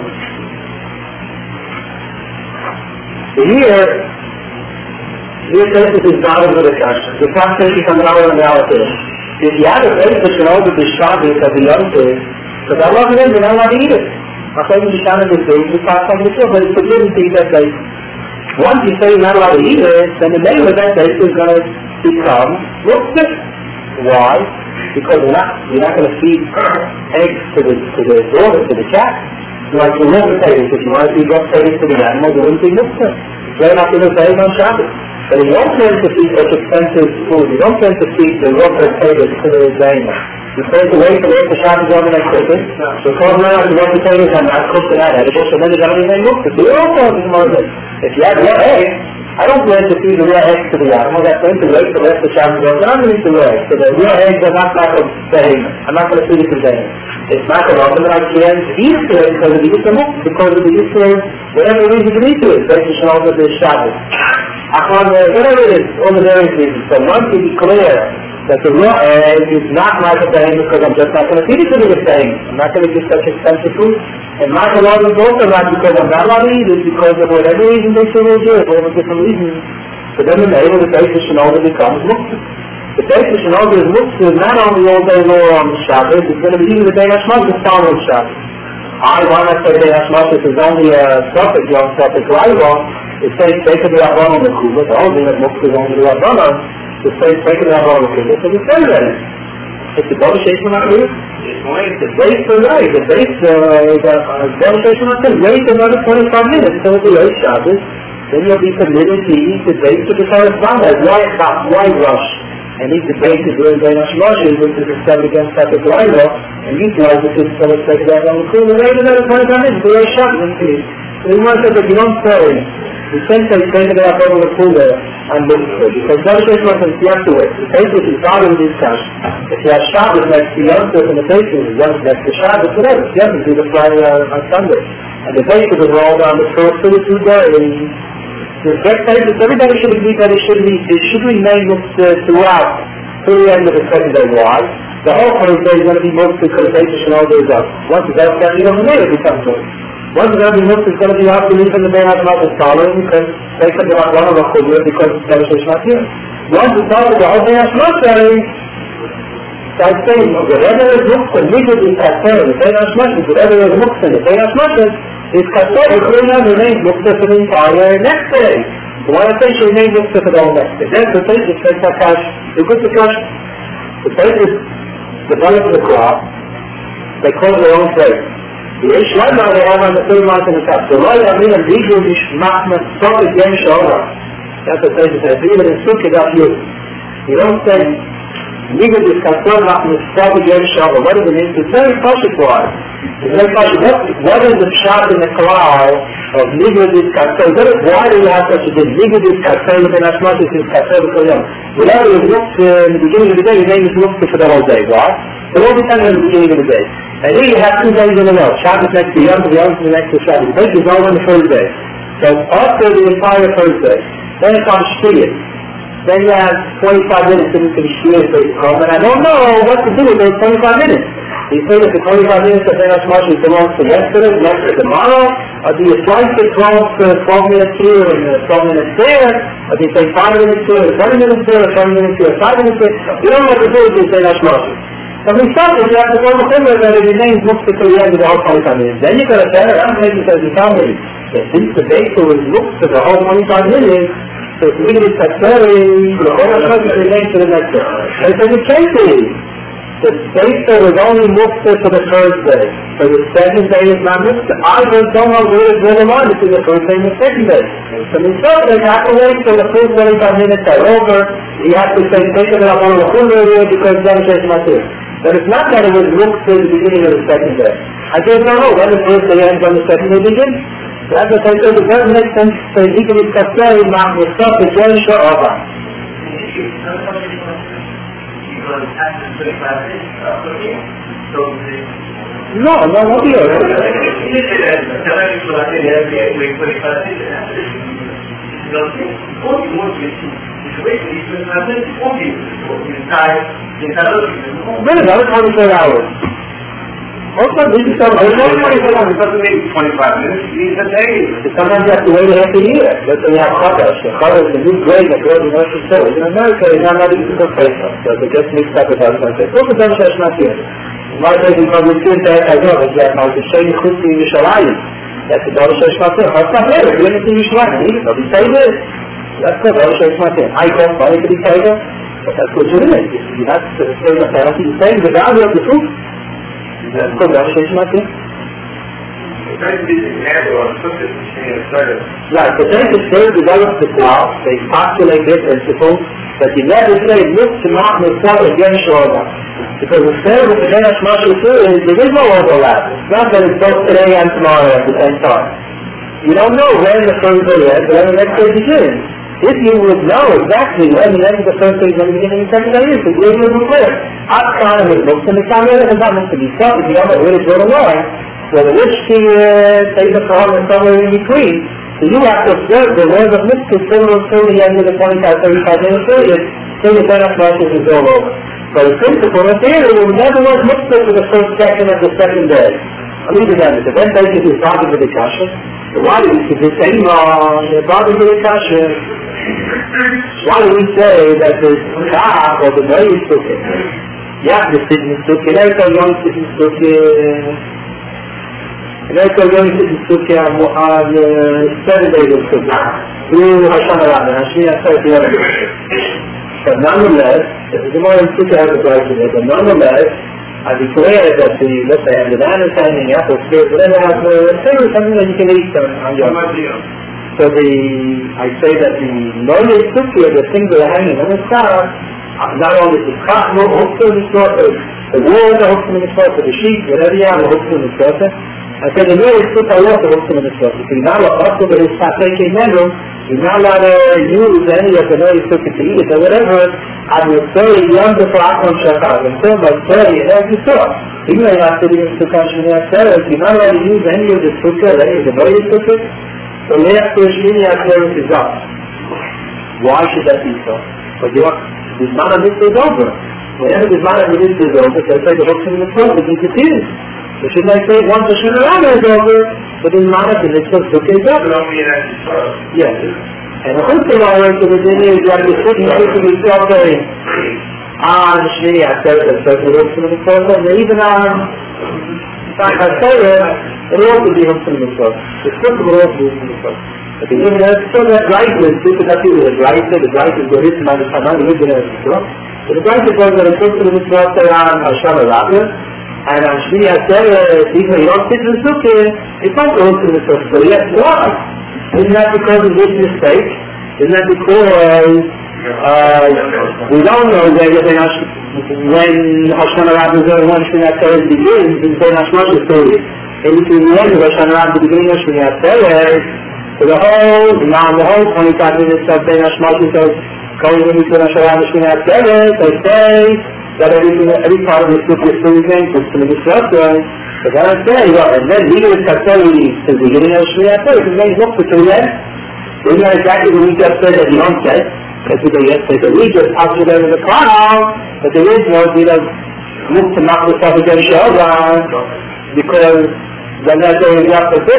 Here, here says this is not a good cash. The conversation comes out of the reality. If you have a very good know that the Shabbos of the young kids, because I love it, you're not allowed to eat it. I'm saying the kind of the thing, we talk about the show, but it's forbidden to eat that day. Once you say you're not allowed to eat it, then the name of that day is going to become muktzah. Why? Because you're not, you're not going to feed eggs to the, to the daughter, to the cat. Like you live potatoes, if you want to feed raw potatoes to the animal, you wouldn't feed muktzah. They're not going to say on Shabbos. But you don't plan to feed such expensive food. You don't plan to feed the raw potatoes to the animal. You plan to wait for the Shabbos over next Christmas. So call around the raw potatoes and not cook it out edible, so then you don't even look. But you also have this more than if you have raw eggs, I don't plan to feed the raw eggs to the animal. I plan to wait for the rest of the Shabbos over. I'm going to eat the raw eggs. So the raw eggs are not going to say, I'm not going to feed it to them. It's not going to open, I can't eat it because of the Yisrael, because of the Yisrael, whatever reason you eat it, they should know that there's Shabbos. Upon whatever it is, all the various reasons. So once you declare that the raw egg is not like a thing because I'm just not going to feed it to the thing. I'm not going to give such expensive food. And not allowed is also not because I'm not allowed to eat it, because of whatever reason they say will do it, whatever different reasons. So then the name of the Beis Shinoda becomes muktzah. The Beis Shinoda is muktzah not only all day long on the Shabbos, it's going to be even the day Hashmos is following Shabbos. I want to say day Hashmos is only a suffix, young suffix, rival. It says take it to the Rabbanon the Kula, the only thing that muktzah is only the Rabbanon. It says take it to the Rabbanon the Kula, so we say that. It's the Boba Sheish Manat Kula. The base for right, the base, uh, the Boba Sheish Manat Kula, wait another twenty-five minutes until the late Shabbos, then you'll be permitted to eat the base to the correspondent. Why not? Why rush? And eat the base during the Hashmos, which is a step against that rival, and utilize the system so let's take it out on the Kula, wait another twenty-five minutes until the late Shabbos. So you want to say that you don't say, you can't say take it out on the Kula and look for it, because Boba Sheish Manat Kula, you have to wait. The base is not in this cash. If you have Shabbos next to Yom in the basis, next to Shabbos, whatever, you have to do the Friday uh, on Sunday. And the basis is rolled on the first two two days. The next basis, everybody should agree that it should be, it should remain uh, throughout, to the end of the second day. Why? The whole first day is going to be moved because the basis should all days up. Once it's out, then you don't know it becomes good. Once it's going to be moved, it's going to be out to leave in the day of not following because they could not one of the Chulur because the basis is not here. Once it's out of the whole day of not saying, so I say, whatever is muktzah, legal is kasser, the day of not whatever is muktzah, the day of not is kasser, it will not remain muktzah for the entire next day. So when I say she remains muktzah for the whole next day, then the place is takes a cash, the good to cash, the place is the place of the crop, they close their own place. The Ishmael they have on the third month in the top. So why I mean a legal mishmachma, so is Yem Shora. That's the place that says, even in Sukkot of you. You don't say, legal is kasser machma, so is Yem Shora. What does it mean? It's very partial for us. It's very partial. What is the shot in the cloud of legal is kasser? Why do you have such a thing? Legal is kasser, within Hashmos is kasser because Yom. Whatever is looked in the beginning of the day, your name is looked for the whole day. Why? It all depends on the beginning of the day. And here you have two days in a row. Shabbos next to Yom, Yom to the next to Shabbos. The is over on the first day. So after the entire first day, then it's on Shviyah. Then you have twenty-five minutes to do the Shviyah to come, and I don't know what to do with those twenty-five minutes. Do you say that the twenty-five minutes of Ben Hashmos belongs to yesterday, next to tomorrow? Or do you slice it twelve, uh, twelve minutes here and uh, twelve minutes there? Or do you say five minutes here, twenty minutes there, twenty minutes here, five minutes there? You don't know what to do with Ben Hashmos. So we start with you have to go to the that it remains looked to the end of the whole twenty-five minutes. Then you're going to say, I'm making because you tell me that since the baker was looked to the whole twenty-five minutes, so if we get it very, the whole Hashmos is remains to the next day. And so it can't be. The Sefer was only muktzah for the first day. For the second day is not muktzah. I don't know where it's going on between the first day and the second day. So the third day, you have to wait till the first forty-five minutes are over. You have to say, take it up on the full area because then it's not there. But it's not that it was muktzah at the beginning of the second day. I just don't know when the first day ends and the second day begins. So that's what I said, it doesn't make sense to say, you can be kafir, not yourself, it's very short over. No, no, no here. Very well, twenty-four hours. Also, this is something twenty-four hours, it doesn't make twenty-five minutes, it needs a day. Sometimes you have to wait half a year. That's when you have Chodesh. Chodesh is a new grade that goes in Rosh Hashanah. In America, it's not not even so faithful. So they just mixed up with other countries. Also, the Rosh Hashanah not here. My place is called the Tzin Tehet Hazor, it's like my Shane Chutzi Yishalayim. That's the Rosh Hashanah here. It's not here, it's going to be Yishalayim. So we say this. That's the Rosh Hashanah. I go, why could he say that? But that's what you're doing. You're not saying the penalty, you're saying the value of the truth. That's called Rosh Hashanah. Right, but then the Torah develops the cloud, they postulate this principle, but you never say, look to not myself against Shorba. Because the Torah with the Benash Mashal is, there is no overlap. It's not that it's both today and tomorrow at the same time. You don't know when the first day ends, when the next day begins. If you would know exactly when the end of the first day is, when the beginning of the second day is, it would be clear. At time it looks, and the time it is not meant to be felt, if you don't know where it's going to lie. So the rich king takes a problem somewhere in between. So you have to observe the words of mitzvah similar to the end of the twenty-five, thirty-five minute period, till the Benash Mashal is all over. So the principle of theory will never was mitzvah for the first second of the second day. I'll leave it at it. The then basically is bothered with the kasha. So why do we say the same wrong? They're bothered with the kasha. Why do we say that the kaf or the very sukkah? Yeah, the sitting sukkah. There's a young sitting sukkah. There's a young sitting sukkah on seven days of sukkah. Through Hashem Arab and Hashmi Asar the other. But nonetheless, the Gemara in Sukkah has a price in it, but nonetheless, I declare that the, let's say, the bananas hanging apple spirit, but then I have the favorite something that you can eat on your. So the, I say that the Noye Sukkah, the things that are hanging on the star, not only the cotton, hooks in the store, the wool, the hooks in the store, the sheep, whatever you have, the hooks in the store. I said the Noye Sukkah also hooks in the store. If you're not allowed to, but it's not taking member, you're not allowed to use any of the Noye Sukkah to eat it or whatever. I will say younger for Akron Shakar, until my thirty and every store. Even though you're not sitting in Sukkah Shmini Atzeres, you're not allowed to use any of the Sukkah, any of the Noye Sukkah. So after Shmini Atzeres is up. Why should that be so? But you want, the Zman of this is over. Whenever the Zman of this is over, they say the hooks in the store, it disappears. So shouldn't I say once the Shemana is over, but the Zman of the Sukkah is over? Yes. And the whole thing I went to the dinner is that the sitting to be saying on Shmini Atzeres, it says the hooks in the store, and even on Tzach HaTorah, it will also be hooks in the store. The Sukkah will also be hooks in the store. But the even there's still that brightness, this is not even the brightness, the brightness goes into my Shaman, the Ibn al-Store. So the brightness goes that it hooks in the store on Hashem Arabia, and on Shmini Atzeres, even though you don't sit in the Sukkah, it's not the hooks in the store. So yes, why? Isn't that because of this mistake? Isn't that because uh, we don't know that when Hashem Arabia is over, when Shmini Atzeres begins, it's when Hashem story. And between the end of Hashem Arabia, the beginning of Shmini Atzeres, so the whole, now the whole twenty-five minutes of Ben Hashmash is going in between Hashem Arabia and Shmini Atzeres, they say that everything, every part of the Sukkah is still named for Shmini Atzeres. So then I say, well, and then legal is Katzeli to the beginning of Shmini Atzeres, and then you look for the end. Isn't that exactly what we just said that you don't say? That's what they just said, that we just postulated in the cloud, but there is no deal of look to knock yourself against Shorba, because then that day is after this.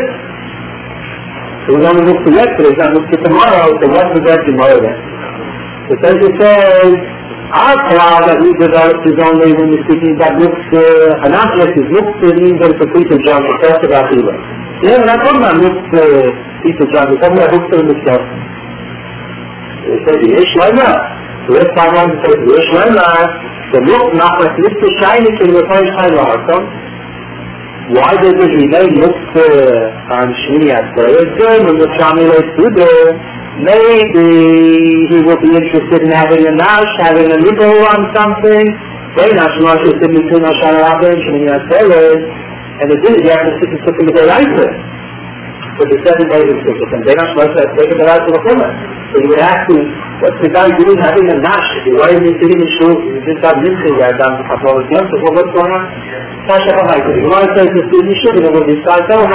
So we only look to yesterday, it's not look to tomorrow, so what was that tomorrow then? So then it says, our cloud that we developed is only when we're speaking about looks, uh, an object is looks to means that it's a piece of junk, it's talked about either. Yeah, we're not talking about looks to piece of junk, we're talking about looks to the stuff. They say the issue, why not? Jetzt sagen wir, das ist sehr schnell, the look nach was nicht so shiny in the first time also. Why does it remain looked on Shmini Atzeret? When the Shami lays through there, maybe he will be interested in having a nash, having a nibble on something. Very nash, nash is in between Hashanah Rabbi and Shmini Atzeret. And it is, you have to sit and sit in the Deraisa. For the seven days of Sukkot. And Beinash was taking the right of the Chumah. So you would have to, what's the guy doing having a nash? If you want to be sitting in shul, you just have Nimke, you have done a couple of years, so what's going on? Tasha Chamaita. If you want to say to the shul, you know, this guy, oh,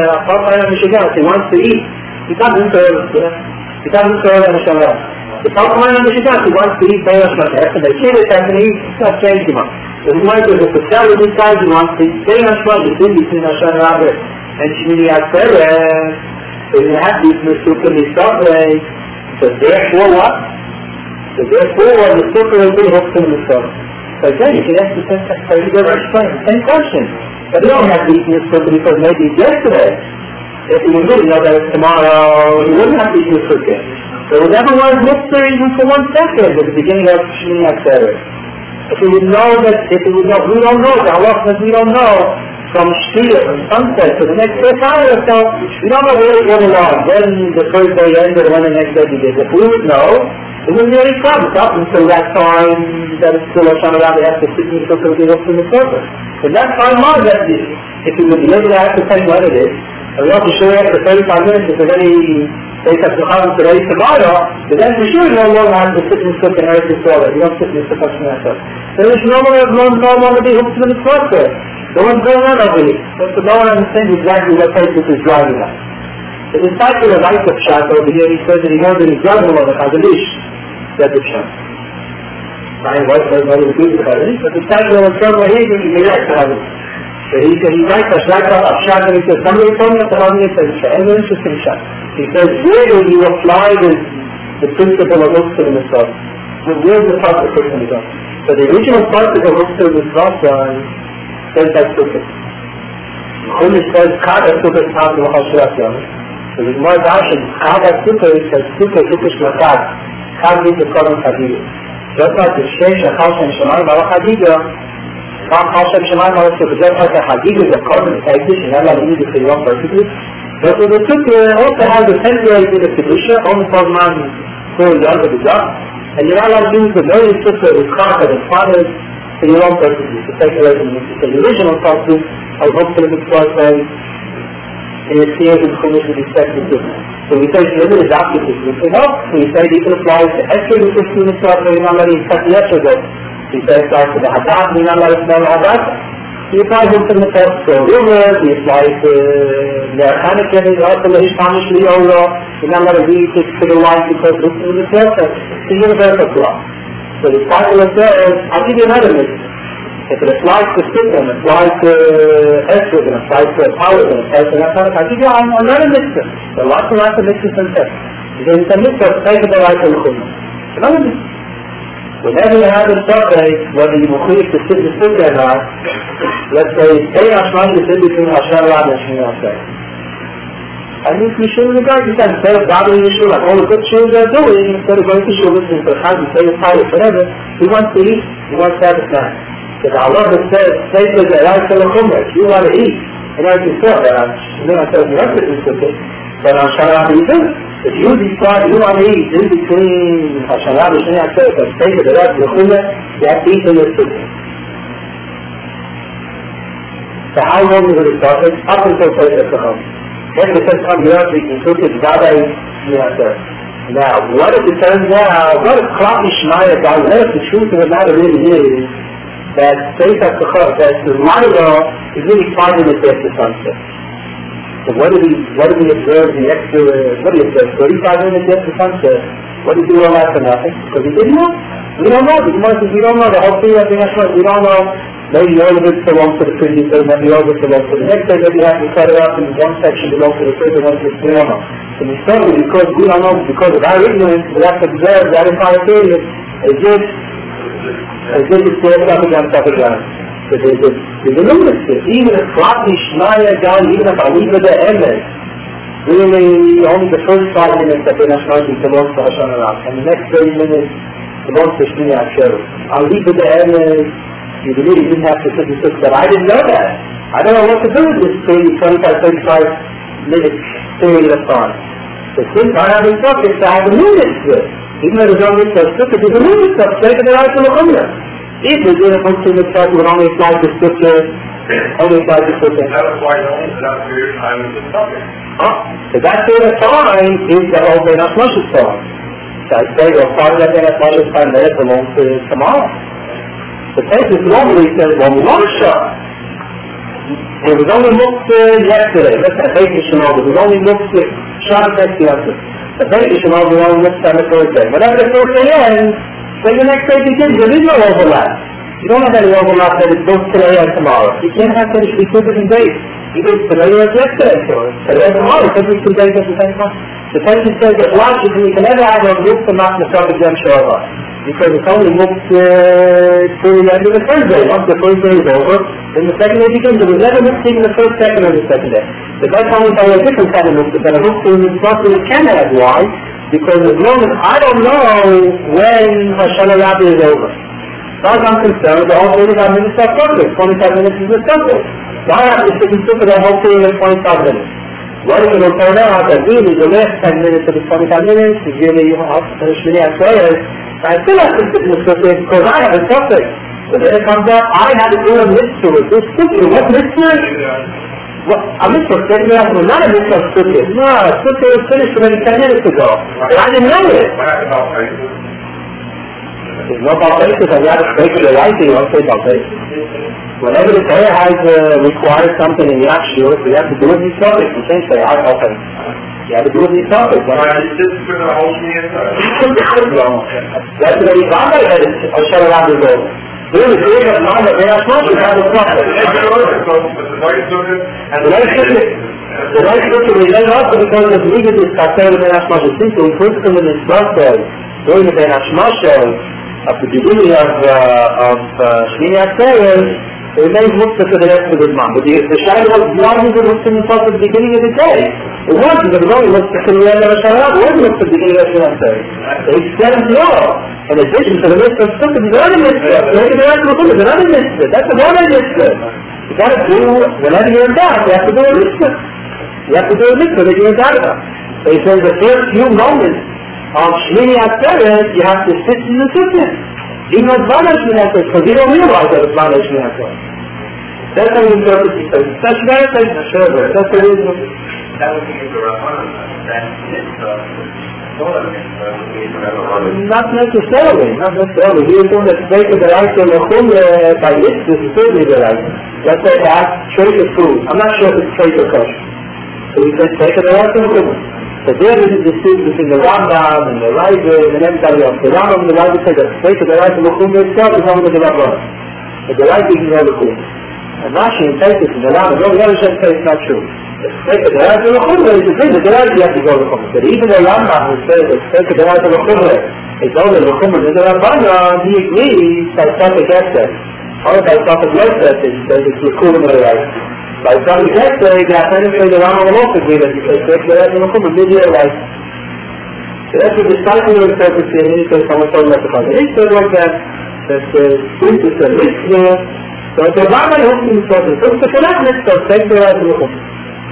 if he wants to eat, he comes into it. He comes into it and Hashem Rab. The Chamaita Mishigas, he wants to eat Beinash Mateh, and they kill it and he starts changing him. So he wants to tell you this guy, he wants to eat Beinash Mateh, it's in between Hashem Rab and Shmini Atzeret. So you have these Mesukah Misaveh. So therefore what? So therefore the Sukkah will be hooked in the Sukkah. So again, you can ask the same question, so you go explain the same question. But you don't have to eat this Sukkah because maybe it's yesterday. If you really know that it's tomorrow, you wouldn't have to eat this Sukkah. So whatever was Mitzvah even for one second at the beginning of Shmini Atzeret. If you would know that, if you would know, we don't know, the Allah says we don't know, from Shia, from sunset to the next day hour or so, we don't know where it went along, when the first day ended, when the next day began. If we would know, it wouldn't be any problem. Up until that time, that it's still Hashanah Rabbi has to sit in the Sukkah to get up from the Sukkah. But that time was that if we would be able to have to tell you what it is, and we have to show you after thirty-five minutes if there's any take up the Chazan today tomorrow, but then for sure you no longer have to sit in the Sukkah and Eretz Yisrael. You don't sit in the Sukkah and Eretz Yisrael. So there's no longer, no, no longer be hooked in the Sukkah. So what's going on over here? So no one understands exactly what place this is driving at. The disciple of Isaac Pshat over here, he says that he knows that he's driving along the Chazanish, said the Pshat. Ryan White says not even good with the Chazanish, but the disciple of Pshat here, he likes the Chazanish. So he said, he writes a Pshat of Pshat and he says, somebody told me that the Chazanish says Pshat. And an interesting Pshat. He says, where do you apply this, the principle of Uksar in the Sukkah? Where's the part of the Uksar in the Sukkah? So the original part of Uksar in the Sukkah says that Sukkah. When it says Kada Sukkah is not the Chashirat Yom. So there's more Dashan. Kada Sukkah says Sukkah Sukkah Shlakad. Kad means the Kodam Chadiga. Just like the Shesh Achal Shem Shemayim Ala Chadiga, Achal Shem Shemayim Ala Sukkah. Just like the Chadiga is a Kodam Chadiga, and Allah needs it for Yom perfectly. But the Sukkah also has a temporary bit of Kedusha, only for man for Yom to be done. And you're not allowed to use the very Sukkah with Chachad and fathers for your own purposes, to take away from the Mitzvah. The original purpose, I hope to the Mitzvah say, in the fears of the Chumash with respect to Mitzvah. So we say, if it is after this Mitzvah, no. So we say, it even applies to Esther with this Mitzvah, so you're not letting it cut the Esther go. We say, it applies to the Hadad, you're not letting it smell Hadad. We apply it to the Mitzvah, so rumors, we apply it to the Archanik, and also the Hishpanish Liolo, you're not letting it to the light because this is the Mitzvah, so it's a universal law. So the Bible says, I'll give you another mitzvah. If it applies to Sittim, it applies to Esrog, it applies to Apollo, it applies to that, I'll give you another mitzvah. There are lots and lots of mitzvahs and tests. Because it's a mitzvah, take it the right to the Chumash. Another mitzvah. Whenever you have a survey, whether you will to sit in the Sukkah or not, let's say, hey, Hashman is in between Hashem Rab and Shmini Atzeret. I need to show the guy, you can say, bothering the shul, like all the good shuls are doing, instead of going to shul, listening to the Chaz, you say the Pilot, whatever, he wants to eat, he wants to have a snack. Because Allah says, say to the right to the Chumash, you want to eat, and I can say, and then I said, you have to do something, but I'm trying to have to eat. If you decide you want to eat in between Hashem Rab and Shmini Atzeret, but say to the right to the Chumash, you have to eat in your sukkah. So how long is it started? Up until Pesach Chacham. Then the first time you have to include it, Gadai, now, what if it turns out, what if Klap Ishmael, God, what if the truth of the matter really is that Pesach Chacham, that the Milo is really five minutes after sunset. So what did we, what did we observe the extra, what did we observe, thirty-five minutes after sunset? What did we do all that for nothing? Because we didn't know. We don't know. We don't know the whole thing of the Neshama. We don't know. Maybe all of it belongs to the previous day, maybe all of it belongs to the next day, maybe you have to cut it up in one section belongs to the third and one to the third. So we started because we don't know, because of our ignorance, we have to observe that entire period as if, as if it's still up against up again. So there's a, there's a limit to it. Even if Klapni, Shmaya, God, even if Aliva the Emes, really only the first five minutes of the nationality belongs to Hashem Rab, and the next thirty minutes belongs to Shmini Atzeret. I'll leave it there, and you believe you didn't have to sit and sit, but I didn't know that. I don't know what to do with this twenty-five, thirty-five minute period of time. So since I have been talking, I have a new mitzvah. Even though there's no mitzvah, there's a new mitzvah, take it right to the Chumrah. If we're doing a function mitzvah, we would only apply to scripture, only apply to scripture. That was why only for that period of time was the subject. Oh, so that period of time is the whole Ben Hashmash's time. So I say, well, part of that Ben Hashmash's time there belongs to tomorrow. The text normally says, well, Moshe, it was only looked uh, yesterday. Let's say, Beit Yishmael, it was only looked at Shabbat next yesterday. The Beit Yishmael was only looked at the first day. Whenever the first day ends, when the next day begins, there is no overlap. You don't have any overlap that it's both today and tomorrow. You can't have that it should be two different days. Either today or yesterday, or today or tomorrow. It could be two days at the same time. The text says that logically, you can never have a look to Mat Nesach Gem Shavah. Because it's only looked uh, to the end of the first day. Once the first day is over, then the second day begins. It was never looked in the first, second, or the second day. But that's only by a different kind of look. But a look in the process it can have. Why? Because as long as I don't know when Hashanah Rabbi is over. As far as I'm concerned, the whole thirty-five minutes are perfect. twenty-five minutes is the subject. So I have to sit and sit for that whole period of twenty-five minutes. What if it will turn out that really the last ten minutes of the twenty-five minutes is really up to the Shmini Atzeret? I still have to sit in the subject because I have a subject. So then it comes out, I had to do a mitzvah. This subject, what mitzvah? Well, a mitzvah said me after, not a mitzvah subject. No, a subject was finished already ten minutes ago. But I didn't know it. There's no about basis, I got to speak to the right thing, I'll say about basis. Whenever the Torah has uh, required something and you're not sure, so you have to do it in these topics. You can't say, I open. You have to do it in these topics. Why did you just put the whole thing in there? That's what he's on my head, I'll shut it out the door. There is a period of time that they are supposed to have a problem. The right student and The right student, the right student is then also because of legal discussion of the Ben Hashmashah. Since we put them in this process during the Ben Hashmashah, at the beginning of uh, of uh, Shmini Atzeret, it remains muktzah for the rest of the month. But the, the Shai was why was it muktzah in the beginning of the day? It wasn't, it was only muktzah for the end of the Shai. It wasn't muktzah at the beginning of Shmini Atzeret. So he said no. In addition to the mitzvah of sukkah, there's another mitzvah. Maybe the rest of the sukkah, there's another mitzvah. That's another mitzvah. You got to do, whenever you're in doubt, you have to do a mitzvah. You have to do a mitzvah that you're in doubt about. So he says the first few moments of Shmini Atzeret, you have to sit in the sukkah. Even though it's not Shmini Atzeret, because you don't realize that it's not Shmini Atzeret. That's how you interpret it. That's very nice. That's the reason. that would be the Rabbanan. That is not necessarily, not necessarily. We assume that Sveika the right to Lechum by this, this is certainly the right. Let's say they ask trade of food. I'm not sure if it's trade or kosher. So we say Sveika the right to Lechum. So there is a dispute between the Rambam and the Raiva and everybody else. The Rambam and the Raiva say that Sveika the right to Lechum itself is only the Rabbanan. But the right is no Lechum. And Rashi and Taitis and the Rambam, no, the other say it's not true. Take the right to the Chumrah is the thing, the right you have to go to the Chumrah. But even the Rambam who says that take the right to the Chumrah is only the Chumrah in the Rabbanan, he agrees by Safek Esek. Or by Safek Esek, he says it's the Chumrah of the right. By Safek Esek, the Achanim say the Rambam will also agree that he says take the right to the Chumrah, maybe you're right. So that's the disciple of interpretation, and he says someone told me to come. And he said like that, that the truth is a mitzvah. So the Rambam holds in the process. So it's a correct mitzvah, take the right to the Chumrah.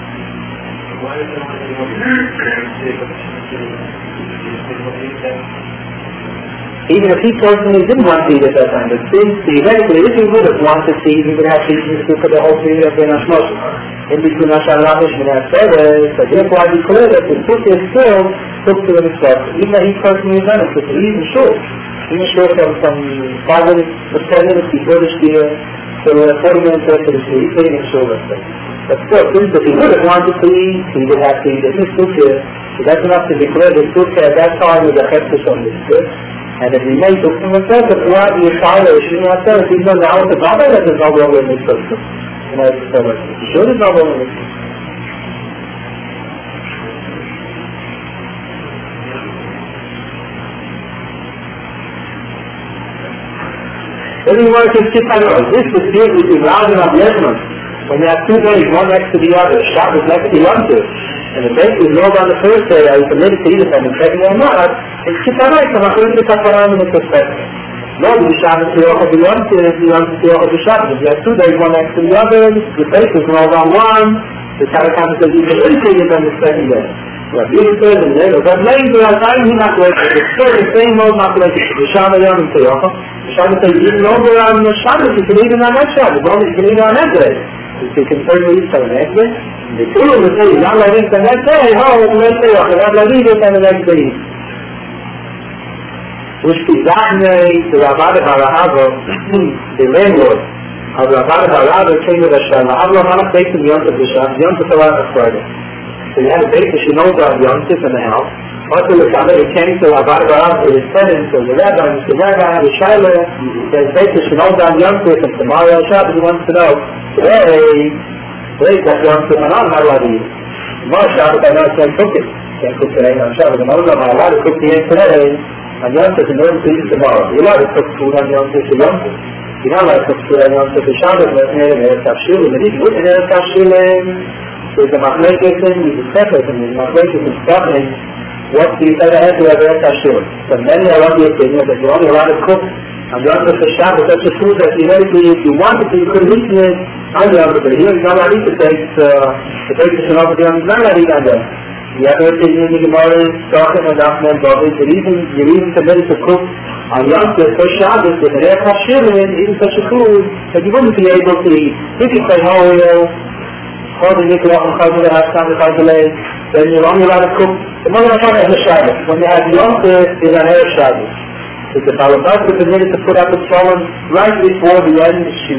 Even if he personally didn't want to eat at that time, but since theoretically, if he would have wanted to eat, he would have to eat for the whole period of Ben Hashmashah. In between Hashanah Rabbi and Hashmashah, so therefore I declare that the book is still booked to himself, even though he personally has done it, because he's even short. Even short from, from five minutes to ten minutes before the year, so uh, forty minutes after the year, he's taking it short, let's say. But still, since if he would have wanted to eat, he would have to eat in the sukkah. So that's enough to declare the sukkah at that time was a heftish on this good. And if he made sukkah himself, if throughout the Yeshaya or Shini Atzeret, if he's done now with the Baba, that there's no longer in this sukkah. You know, it's so much. He should have no longer in this sukkah. Everyone can skip out. This dispute between Rav and Rabbi Yechon when you have two days, one next to the other, Shabbos next to the other, and the base is rolled on the first day, are you permitted to eat it on the second day or not? It's Kitarai, so I'm not going to talk about it in the perspective. No, the Shabbos is off of the other, the other is off of the Shabbos. If you have two days, one next to the other, the base is rolled on one, the Tarakan says you can eat it on the second day. But even says in there, but later, I'm not going to, it's still the same mode, not going to, the Shabbos Yom and Teyocha. The Shabbos says, even over on the Shabbos, you can eat it on that Shabbos, only you can eat it on that day. If you can certainly eat on the next day, the Kulu will say, not like this on that day, oh, let's say, okay, not like this on the next day. Which is that name, the Rabbi Barahava, the landlord of Rabbi Barahava came to the Shabbos. Rabbi Barahava takes him Yom Tov the Shabbos, Yom Tov the Friday. So you had a base that she knows about Yom Tov in the house. Also the Shabbat, it came to Rabbi Barahava, to his tenants, to the Rabbi, the Rabbi, the Shiloh, there's a base that she knows about Yom Tov, and tomorrow Shabbat, he wants to know, today, today, that's Yom Tov, and I'm not allowed to eat. Tomorrow Shabbat, I know I can't cook it. Can't cook today on Shabbat, and I'm not allowed to cook the egg today, on Yom Tov, in order to eat tomorrow. You're allowed to cook food on Yom Tov, to Yom Tov. You're not allowed to cook food on Yom Tov, to Shabbat, but it's not Erev Tavshilin, but even with Erev Tavshilin, there's a machlekes in, there's a separate, and there's a machlekes in stuffing, what do you say to have to have Erev Tavshilin? So many are of the opinion that you're only allowed to cook on Yom Tov, to Shabbat, that's a food that theoretically, if you wanted to, you could eat it on Yom Tov, but here you're not allowed to eat it, the base is not allowed to eat on Yom Tov. The other thing in the Gemara is talking about Nachman Bobby, that even you're even permitted to cook on Yom Tov for Shabbos with an Erev Tavshilin, even such a food that you wouldn't be able to eat. If you say, oh, you know, Chod and Nikolach and Chazal have time to calculate, then you're only allowed to cook. The mother of God has a Shabbos. When you have Yom Tov, is an Erev Shabbos. If the Balabas is permitted to put up a Shalom right before the end, she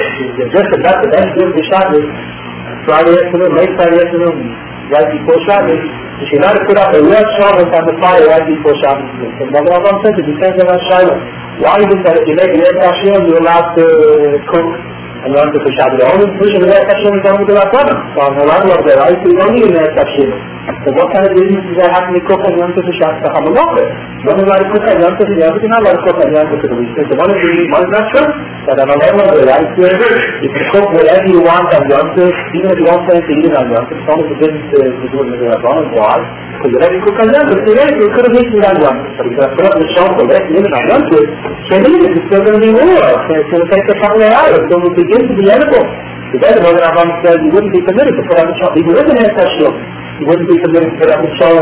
just about the end of the Shabbos, Friday afternoon, late Friday afternoon, right before Shabbos, and she's allowed to put up a red Shabbos on the fire right before Shabbos. So Mother of God says it depends on that Shabbos. Why is it that if you make an Erev Tavshilin, you're allowed to cook and Yom Tov for Shabbos? The only position of Erev Tavshilin is only the Rav Brother. So on the level of the right, you don't need an Erev Tavshilin. So what kind of business does that happen to cook on Yom Tov for Shabbos? The Hamaloche. You're only allowed to cook on Yom Tov for Shabbos, you're not allowed to cook on Yom Tov for the week. So one of the one is not true. That on the level of the right, you can cook whatever you want on Yom Tov, even if you don't plan to eat it on Yom Tov. It's only the business to do it with the Rabbanon. Why? Because whatever you cook on Yom Tov, you could have eaten it on Yom Tov. But if you put up the shelf for less minute on Yom Tov, can't eat it. It's still going to be raw. It's going to take a couple of hours. So it will begin to be edible. The better one Rabban said you wouldn't be permitted to put up the shelf. Even with an Erev Tavshilin, you wouldn't be permitted to put up the shelf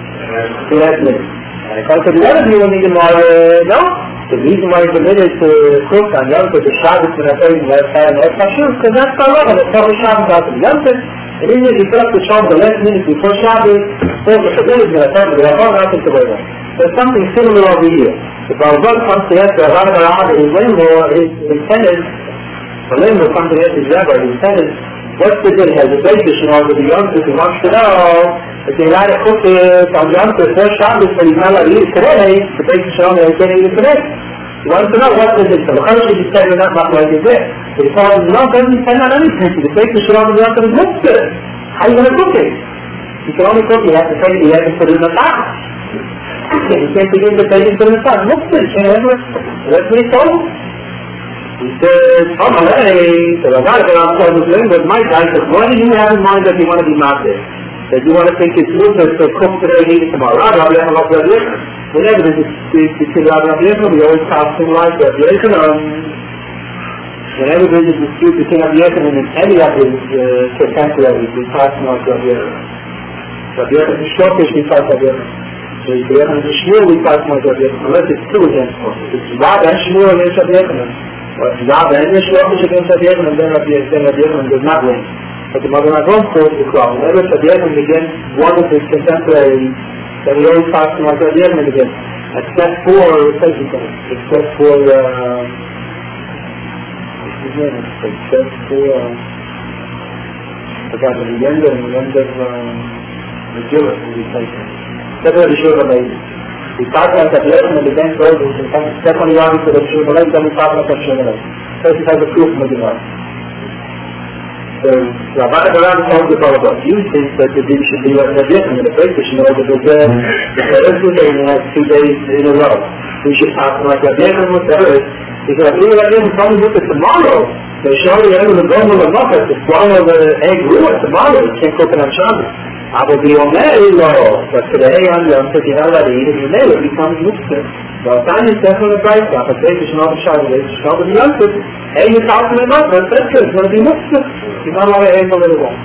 to that minute. And if I said the other view in the Gemara, no. The reason why you're permitted to cook on Yom Tov, the Shabbos, when I say you have had an Erev Tavshilin, because that's the level. It's not the Shabbos out of Yom Tov. And even if you put up the shelf the last minute before Shabbos, so the Shabbos is going to tell you, the Rabban nothing to wait on. There's something similar over here. The Balabas comes to answer Rabbi Barahava, his landlord, his tenant, the landlord comes to answer his rabbi, his tenant, what's the deal? He has a basis in order to be Yom Tov, he wants to know if you're allowed to cook it on Yom Tov for Shabbos, but he's not allowed to eat it today, the basis in order he can't eat it today. He wants to know what is it. So the Chalash is saying that not like is it. So he tells him, no, it doesn't depend on anything. The basis in order Yom Tov is muktzah. How are you going to cook it? You can only cook, you have to take it, you have to put it in the pot. You can't begin to take it to the pot. Muktzah, you can't have it. That's what he told him. He says, oh, hey, so the guy that I'm telling you, but my guy says, what do you have in mind that you want to be not there? That you want to think it's muktzah to cook today and eat it tomorrow? Rabbi, Rabbi, Rabbi, Rabbi, whenever there's a dispute between Rabbi and Rabbi, we always pass things like that. Whenever there's a dispute between Rabbi Yochanan and any of his contemporaries, we pass them like Rabbi Yochanan. Rabbi Yochanan is shortish, we pass Rabbi Yochanan. Rabbi Yochanan is Shmuel, we pass like Rabbi Yochanan. Unless it's two against one. If it's Rabbi and Shmuel against Rabbi Yochanan, or if Rabbi and shortish against Rabbi Yochanan, then Rabbi Yochanan does not win. But the Mother Rabban calls the crowd. Whenever Rabbi Yochanan against one of his contemporaries, then we always pass them like Rabbi Yochanan again. Except for, except for, uh, except for, uh, I forgot the end of, the end of, uh, the Gillis will be taken. Except for the Shurva Lady. We pass like Rabbi Yochanan against those who can step on the arms for the Shurva Lady, then we pass like the Shurva Lady. First it has a proof from the Gemara. So, Rabbi Barahava told the Balabas, you think that the deed should be like Rabbi Yochanan, the first should know that there's a, the first day and has two days in a row. We should pass like Rabbi Yochanan with the earth. He said, Rabbi Yochanan told me look at tomorrow. They show you able to go to the bucket to swallow the egg raw tomorrow. You can't cook it on Shabbos. I will be on that, but today on Yom Tov, you know that eating the nail, it becomes Muslim. So time is definitely bright stuff. I say, you know, the Shabbos, you know, the Yom Tov, hey, you talk to me about that, that's good, it's going to be Muslim. You're not allowed to egg a little one.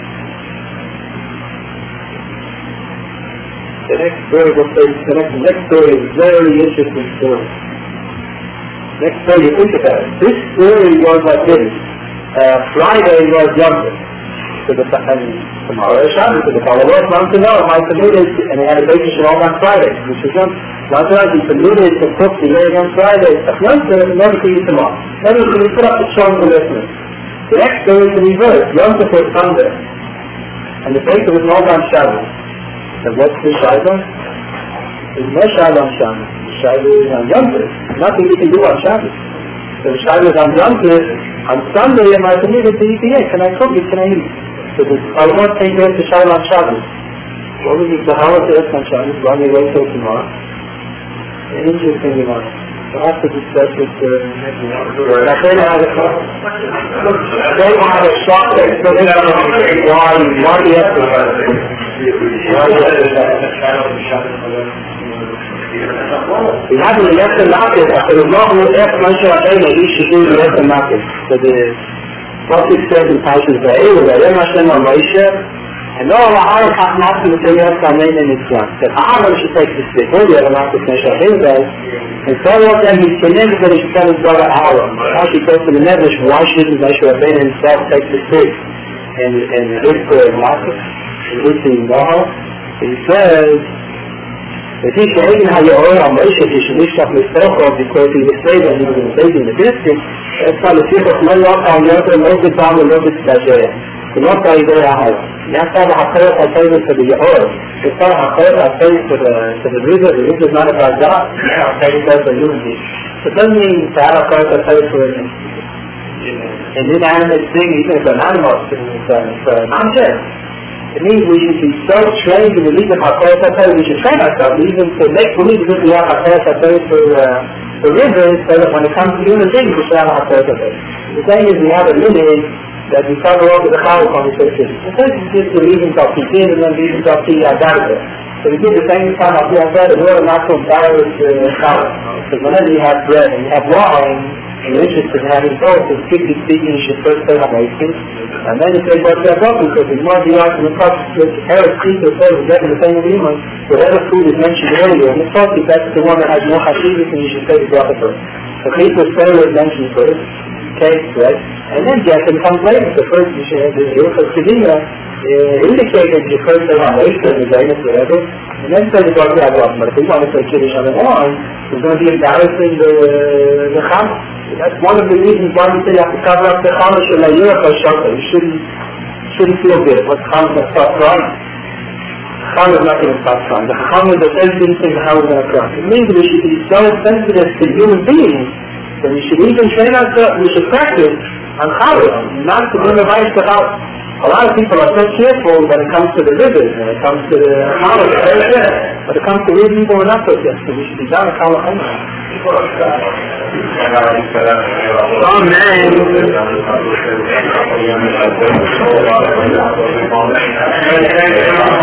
The next story, the next, the next story is a very interesting story. Next story, you think about it. This story was like this. Uh, Friday was Yom Tov. So the, and tomorrow is Shabbos. So the followers want to know, am I permitted, and they had a baby shalom on Friday, which is Yom Tov. Not that he permitted to cook the egg on Friday, but Yom Tov, never to eat tomorrow. Never to put up the strong listeners. The next story is the reverse. Yom Tov was Sunday. And the baby was not on Shabbos. So what's the Shabbos? There's no Shabbos on Shabbos. The Shabbos is on Yom Tov. Nothing we can do on Shabbos. So the Shabbos on Yom Tov, on Sunday, am I permitted to eat the egg? Can I cook it? Can I eat it? So the Talmud came here to Shabbos on Shabbos. What was the Sahara to us on Shabbos? Why don't we wait till tomorrow? An interesting remark. We'll have to discuss it uh, next week. Now, they had a shock. They had a shock explanation why, why the exercise. Why the exercise. We have the lesson market. There is no one else mentioned that he should do the lesson market. So the Prophet said in Pashas Ba'eh, وَبَيَمْ Hashem al-Moshe, and no Allah'ar can't not to say yes, Amen, and it's one. That Aaron should take the stick. Maybe I don't have to finish our Hilbez. And so what then he connected that he should tell his brother Aaron. How she goes to the Nebuch, why shouldn't Moshe Rabbeinu himself take the stick? And and his the market, and his the Noah, he says, if he should even have your oil on Moshe, he should lift up his circle because he was saved and he was saving the biscuit. That's why the people of Moshe on the other, no good down, no good special. The Lord God is very high. You have to have a haqarat al-tayyib for the oil. You have to have a haqarat al-tayyib for the, for the river. The river is not about God. It's about the human being. So it doesn't mean to have a haqarat al-tayyib for an an inanimate thing, even if an animal for an object. It means we should be so trained to believe in haqarat al-tayyib. We should train ourselves even to make believe that we have a haqarat al-tayyib for uh, the rivers, so that when it comes to human beings, we should have a haqarat al-tayyib. The thing is, we have a limit that we cover over the Chal conversation. The first is just the reasons of P T and then the reasons of P Adarga. So we did the same time of P Adarga in order not to embarrass the Chal. Because whenever you have bread and you have wine, and you're interested in having both, so strictly speaking, you should first say Hamaisin. And then you say what you have both, because it's more the argument of the Arab creature says, we're getting the same agreement, whatever food is mentioned earlier, and it's probably that's the one that has more Hashivas, and you should say the bracha first. The creature say was mentioned first. Case, right? And then Jackson comes later. The first you should have the Ilchot Kedina uh, indicated you first say Hamaisin, the Zaynus, whatever, and then say the Bracha Abraham. But if we want to say Kiddush on the wine, it's going to be embarrassing the the Cham. That's one of the reasons why we say you have to cover up the Chamish or Layurach or Shota. You shouldn't shouldn't feel good. What's Cham going to stop crying? Cham is not going to stop crying. The Cham is the first thing how we're going to cry. It means we should be so sensitive to human beings. So we should even train ourselves, we should practice on Challah, not to bring a vice to Challah. A lot of people are so careful when it comes to the rivers, when it comes to the Challah, they're very good. When it comes to real people, we're not so careful. So we should be down to Challah anyway. Amen.